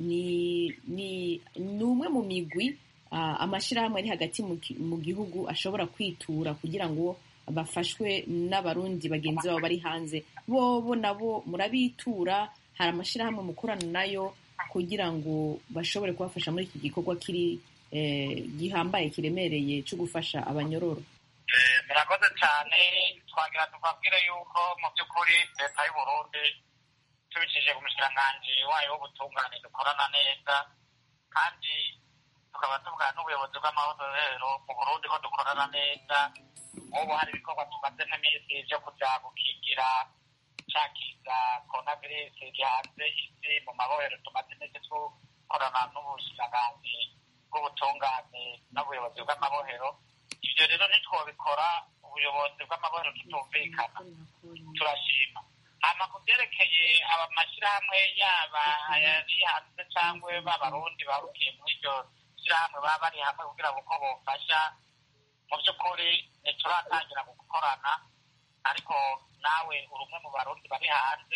ni umwe mu migwi amashirahamwe ari hagati mu gihugu ashobora kwitura kugira ngo bafashwe n'abarundi bagenzi babo bari hanze. Bobo nabo murabitura, hari amashirahamwe mukorana nayo kugira ngo bashobore kubafasha muri iki gikorwa kiri gihambaye kiremereye cyo gufasha abanyororo. Murakoze cyane, twagira tubabwire yuko mu by'ukuri leta y'u Burundi tubicishije ku mushikiranganji wayo w'ubutungane dukorana neza, kandi tukaba tuvugana n'ubuyobozi bw'amahorero mu Burundi ko dukorana neza. Ubu hari ibikorwa tumaze nk'iminsi byo kuja gukingira cakiza coronavirus gihanze isi mu mabohero, tumaze iminsi dukorana n'ubushikiranganji bw'ubutungane n'ubuyobozi bw'amabohero. Ivyo rero ntitwobikora ubuyobozi bw'amabohero tutumvikana, turashima. Hama ku vyerekeye amashirahamwe yaba ayari hanze cangwe b'abarundi barukiye muri iryo shirahamwe baba bari hamwe kugira ngo uko bofasha, mu vy'ukuri ntituratangira gukorana, ariko nawe uri umwe mu barundi bari hanze,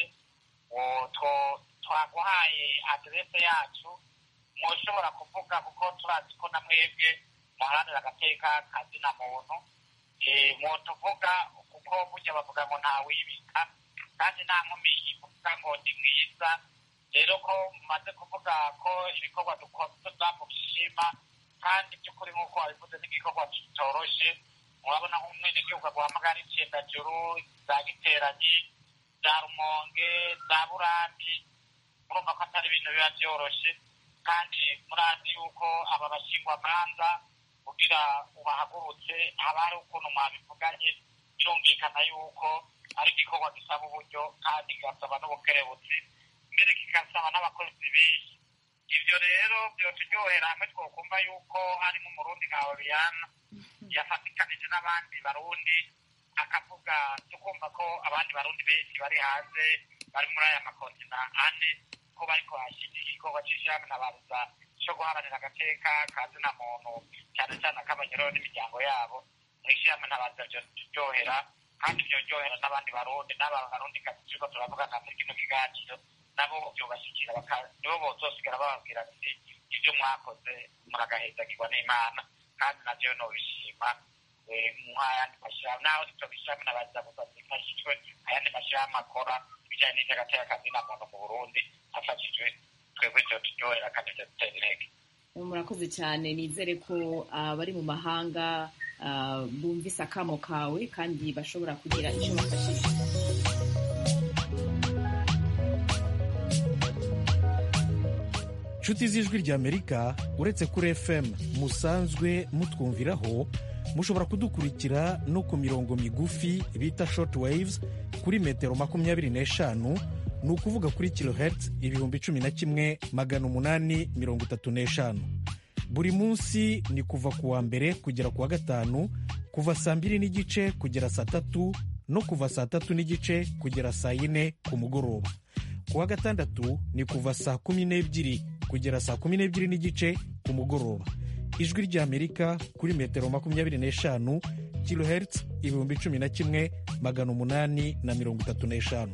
twaguhaye aderese yacu mwoshobora kuvuga kuko turazi ko na mwebwe muharanira agateka kazina muntu. Mwotuvuga kuko burya bavuga ngo ntawibika, kandi nta nkumi ivuga ngo ndi mwiza. Rero ko mumaze kuvuga ko ibikorwa dukoza mubishima, kandi by'ukuri nk'uko wabivuze n'igikorwa kitoroshe. Murabona nk'umwenegihugu aguhamagara icendajuru za Giteranyi, za Rumonge, za Burambi, murumva ko atari ibintu biba vyoroshe. Kandi murazi yuko aba bashingwamanza kugira ubahagurutse haba hari ukuntu mwabivuganye, birumvikana yuko ari igikorwa gisaba uburyo kandi kigasaba n'ubukerebutsi, mbere kigasaba n'abakozi benshi. Ivyo rero vyoturyohera hamwe twokumva yuko hari nk'umurundi nka Oriana yafatikanije n'abandi barundi akavuga, tukumva ko abandi barundi benshi bari hanze bari muri aya makontina ane ko bariko hashimye igikorwa c'ishirahamwe nabaruza co guharanira agateka kazina muntu cyane cyane ak'abanyororo n'imiryango yabo. Mw'ishirahamwe nabaruza vyoturyohera, kandi vyoryohera n'abandi barundi n'aba barundi kazi turiko turavugana muri kino kiganiro, nabo vyobashikira nibo bozosigara bababwira ati ivyo mwakoze muragahezagirwa n'Imana, kandi navyo nobishima. Ayandi mashirahamwe naho tutobishirahamwe nabaruza gusa zifashijwe ayandi mashirahamwe akora ibijanye n'agateka kazina muntu mu Burundi afashijwe, twebwe vyoturyohera kandi vyadutera intege. Murakoze cyane, nizere ko abari mu mahanga bumvise akamo kawe kandi bashobora kugira icyo bafashije. Nshuti z'Ijwi ry'Amerika, uretse kuri FM musanzwe mutwumviraho, mushobora kudukurikira no ku mirongo migufi bita short waves kuri metero 25, ni ukuvuga kuri kilohertz 11,835. Buri munsi ni kuva ku wa mbere kugera ku wa gatanu, kuva saa 2:30 kugera saa 3 no kuva saa 3:30 kugera saa 4 ku mugoroba. Ku wa gatandatu ni kuva saa 12 kugera saa 12:30 ku mugoroba. Ijwi ry'Amerika kuri metero 25 kilohertz 11,835.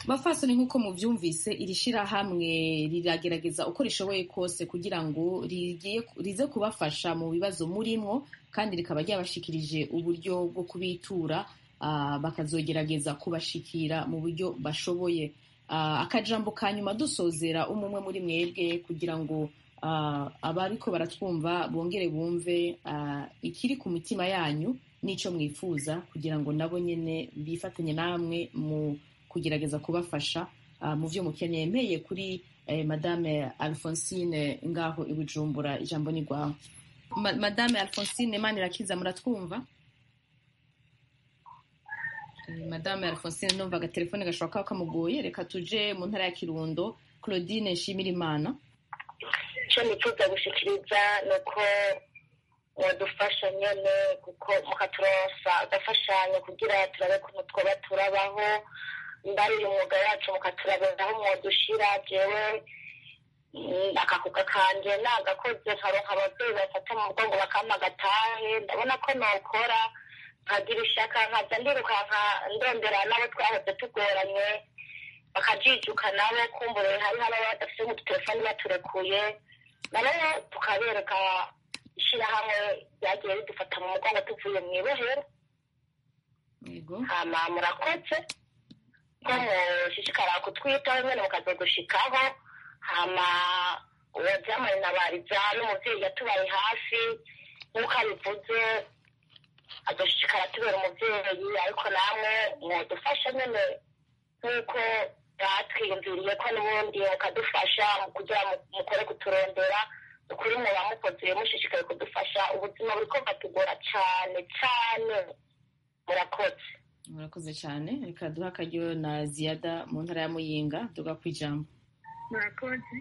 bafasoni nk'uko muvyumvise iri shirahamwe riragerageza uko rishoboye kose kugira ngo rize kubafasha mu bibazo murimwo kandi rikaba ryabashikirije uburyo bwo kubitura bakazogerageza kubashikira mu buryo bashoboye. Akajambo ka nyuma dusozera umwe muri mwebwe kugira ngo abariko baratwumva bongere bumve ikiri ku mitima yanyu n'ico mwifuza kugira ngo nabo nyene bifatanye namwe mu kugerageza kubafasha mu vyo mukeneye. Mpeye kuri Madame Alphonsine ngaho i Bujumbura, ijambo ni rwawe. Madame Alphonsine Manirakiza, muratwumva? Madame Alphonsine numva agatelefone gashoboka kamugoye. Reka tuje mu ntara ya Kirundo. Claudine Nshimirimana. icyo nifuza gushikiriza ni uko mwadufasha nyene kuko mukaturonsa agafashanyo kugira turabe ko twoba turabaho mbarira umwuga wacu mukaturabira aho mwodushira. jewe akakuga kanje nagakoze nkaronka abavyeyi bafata mu mugongo bakampa agatahe, ndabona ko nokora nkagira ishaka nkaza ndirukanka ndondera n'abo twahoze tugoranye bakajijuka nabo kumbure hari ababa badafite mu telefoni baturekuye nabo tukabereka ishirahamwe ryagiye ridufata mu mugongo tuvuye mw'ibohero. hama murakoze ko mushishikara kutwitaho nyene mukazodushikaho. hama uwavyamanye nabariza n'umuvyeyi yatubaye hafi nk'uko abivuze azoshishikara tubera umuvyeyi, ariko namwe mwodufasha nyene nk'uko batwiyumviriye ko n'ubundi mukadufasha kugira mukore kuturondera. ukuri mwoba mukoze mushishikaye kudufasha, ubuzima buriko bwatugora cane cane. murakoze. Murakoze cyane. Reka duha akaryo na Ziada mu ntara ya Muyinga, duga kwijambo. murakoze.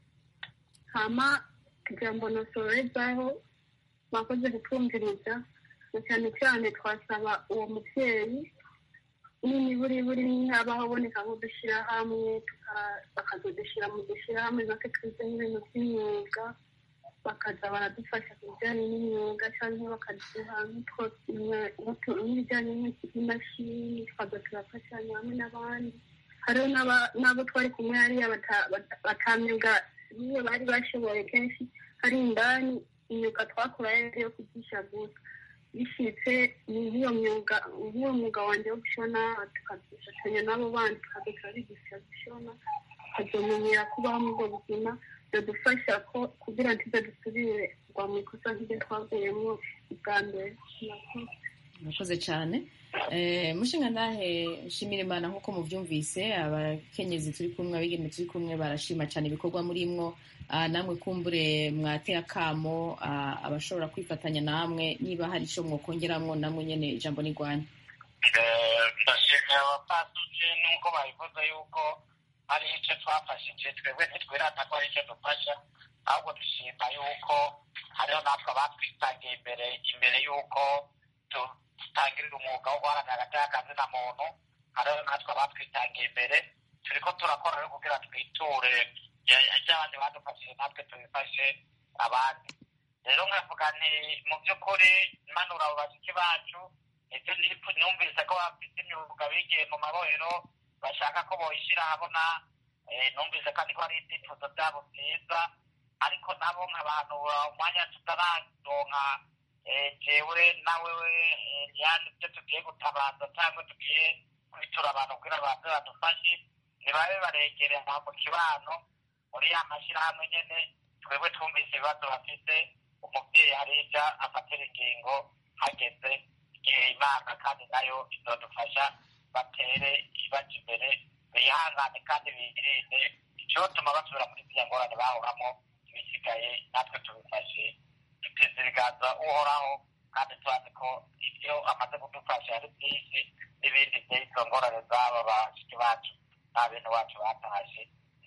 hama ijambo nosorezaho bakoze kutwumviriza, cyane cyane twasaba uwo muvyeyi n'imiburiburi ntihabaho boneka nk'udushyira hamwe bakazodushyira mu dushyira hamwe natwe twize n'ibintu by'imyuga bakaza baradufasha ku bijyanye n'imyuga cyangwa bakaduha n'ibijyanye n'imashini twaza turafashanya hamwe n'abandi. hariho n'abo twari kumwe hariya batamyuga niyo bari bashoboye kenshi hari indani imyuga twakora yo kugisha gusa bishitse nk'iyo mwuga wanjye wo gushona tukadufatanya n'abo bandi tukaza bigisha gushona tukazomenyera kubaho mu bwo buzima biradufasha ko kugira ngo tuze dusubire kugwa mu ikosa nk'iryo twaguyemo ubwa mbere. murakoze cyane. Mushinga nahe Nshimirimana, nk'uko muvyumvise abakenyezi turi kumwe abigeme turi kumwe barashima cyane ibikorwa murimwo. namwe kumbure mwateye akamo abashobora kwifatanya namwe, niba hari ico mwokongeramwo namwe nyene ijambo ni rwanyu. ndashimira abapasuje n'uko babivuze yuko hari icyo twafashije, twebwe ntitwirata ko hari icyo dufasha, ahubwo dushima yuko hariho natwe batwitangiye imbere yuko dutangirira umwuga wo guharanira agati k'azina muntu. hariho natwe batwitangiye imbere, turiko turakora rero kugira twiture ry'abandi badufashije natwe tubifashe abandi. rero nkavuga nti mu by'ukuri impanuro abo bashiki bacu ivyo numvise ko bafite imyuga bigiye mu mabohero bashaka ko boyishira habona. numvise kandi ko hari ibyifuzo byabo byiza, ariko nabo nk'abantu umwanya tutararonka jewe nawe yani ibyo tugiye gutabaza cyangwa tugiye kwitura abantu kugira baze badufashe ntibabe baregerera mu kibano muri ya mashyirahamwe nyene. twebwe twumvise ibibazo bafite, umuvyeyi harija afatira ingingo hageze igihe imana kandi nayo izodufasha batere ibaja imbere, bihangane kandi birinde icotuma basubira muri ziriya ngorane bahoramo. ibisigaye natwe tubifashe duteze ibiganza uhoraho, kandi tuzi ko ivyo amaze kudufasha ari byinshi n'ibindi by'izo ngorane z'aba bashiki bacu nta bintu bacu batashe.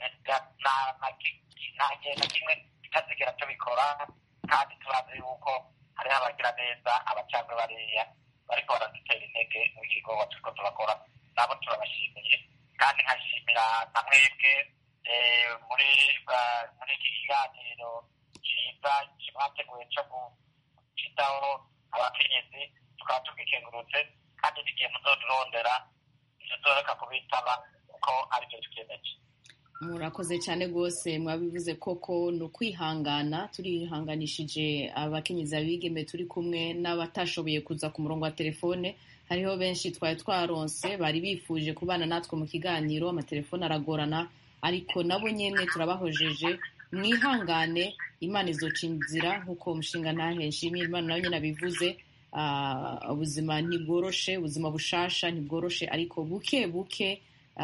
nta gihe na kimwe tutazigera tubikora, kandi turazi yuko hariho abagira neza abacangwe bariya bariko baradutera intege mu gikorwa turiko turakora, nabo turabashimiye. kandi nkashimira na mwebwe muri iki kiganiro ciza kibateguye co gucitaho abakenyezi, tukaba tugikengurutse kandi n'igihe muzodurondera ntituzoreka kubitaba ko aribyo twiyemeje. murakoze cyane rwose mwabivuze koko ni ukwihangana turihanganishije abakenyezi abigeme turi kumwe n'abatashoboye kuza ku murongo wa telefone. Hariho benshi twari twaronse bari bifuje kubana natwe mu kiganiro, amatelefone aragorana, ariko nabo nyene turabahojeje. Mwihangane, Imana izoca inzira nk'uko umushinga ntahe Nshimiyimana Imana nawe nyene abivuze. Ubuzima ntibworoshe, ubuzima bushasha ntibworoshe, ariko buke buke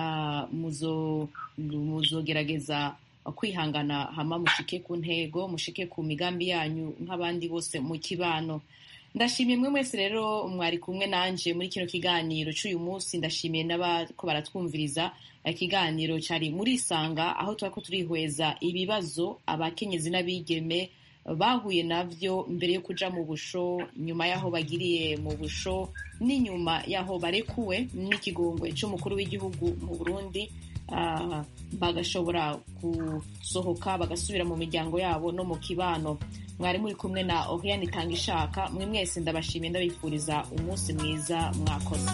muzogerageza kwihangana hama mushike ku ntego, mushike ku migambi yanyu nk'abandi bose mu kibano. Ndashimiye mwe mwese rero mwari kumwe nanje muri kino kiganiro cy'uyu munsi. Ndashimiye n'abako baratwumviriza. Ikiganiro cyari muri Isanga, aho twako turihweza ibibazo abakenyezi n'abigeme bahuye navyo mbere yo kuja mu busho, nyuma yaho bagiriye mu busho, n'inyuma yaho barekuwe n'ikigongwe c'umukuru w'igihugu mu Burundi, bagashobora gusohoka bagasubira mu miryango yabo no mu kibano. Mwari muri kumwe na Oriane Itangishaka. Mwe mwese ndabashimiye, ndabifuriza umunsi mwiza. Mwakoze.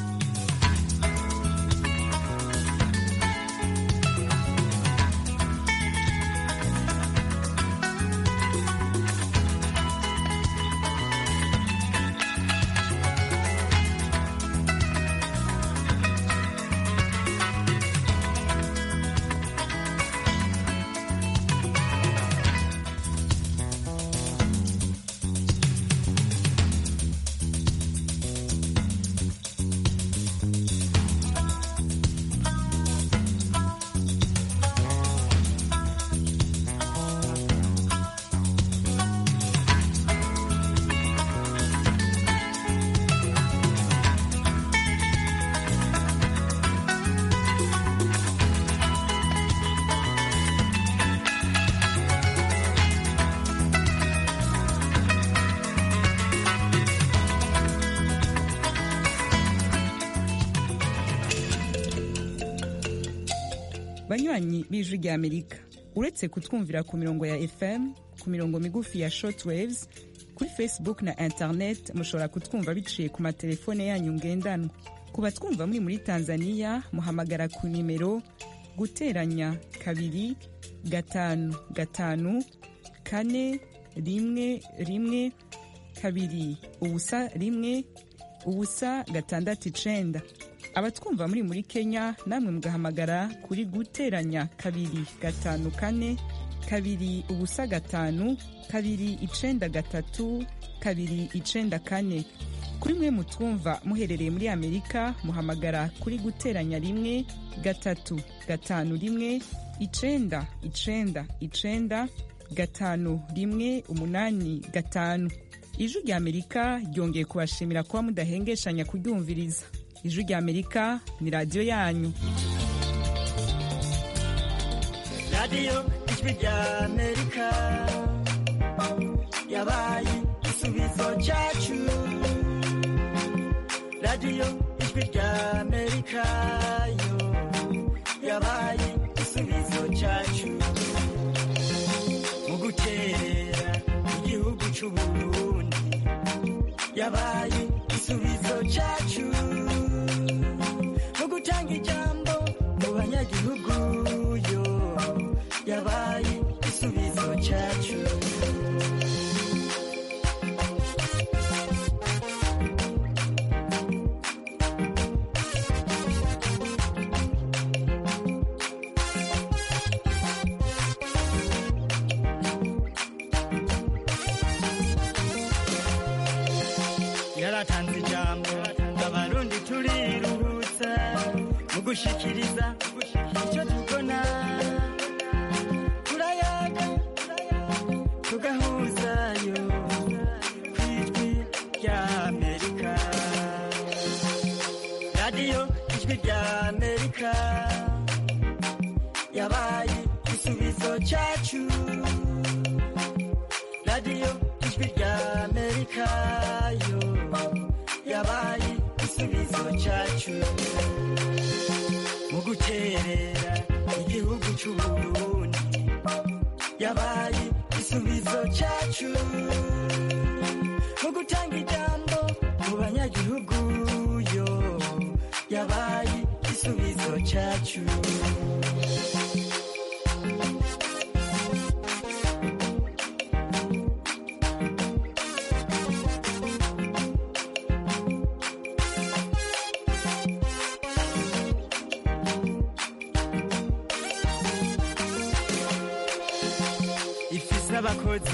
banywanyi b'ijwi rya Amerika, uretse kutwumvira ku mirongo ya FM, ku mirongo migufi ya shortwaves, kuri Facebook na internet mushobora kutwumva biciye ku matelefone yanyu ngendanwa. Ku batwumva muri Tanzania muhamagara ku nimero guteranya 2554112 abatwumva muri Kenya namwe mugahamagara kuri guteranya 255 kuri mwe mutwumva muherereye muri Amerika muhamagara kuri guteranya 1-339-518-5. Ijwi rya Amerika ryongeye kubashimira kuba mudahengeshanya kuryumviriza. Ijwi rya Amerika ni radio yanyu. Radio Ijwi rya Amerika yabaye igisubizo cyacu. Radio Ijwi rya Amerika yo yabaye igisubizo cyacu. Mu guterera igihugu cy'u Burundi yabaye igisubizo cyacu. Mu gutanga ijambo mu banyagihugu yo yabaye igisubizo cyacu. Yaratanze ijambo abarundi turiruhutsa mu gushikiriza icyo tubona. Turayaga tugahuzayo kw'Ijwi rya Amerika. Radio Ijwi rya Amerika yabaye igisubizo cyacu. Radio Ijwi rya Amerika yo yabaye igisubizo cyacu. Mu guterera igihugu cy'u Burundi yabaye igisubizo cyacu. Mu gutanga ijambo mu banyagihugu yo yabaye igisubizo cyacu. y'abakozi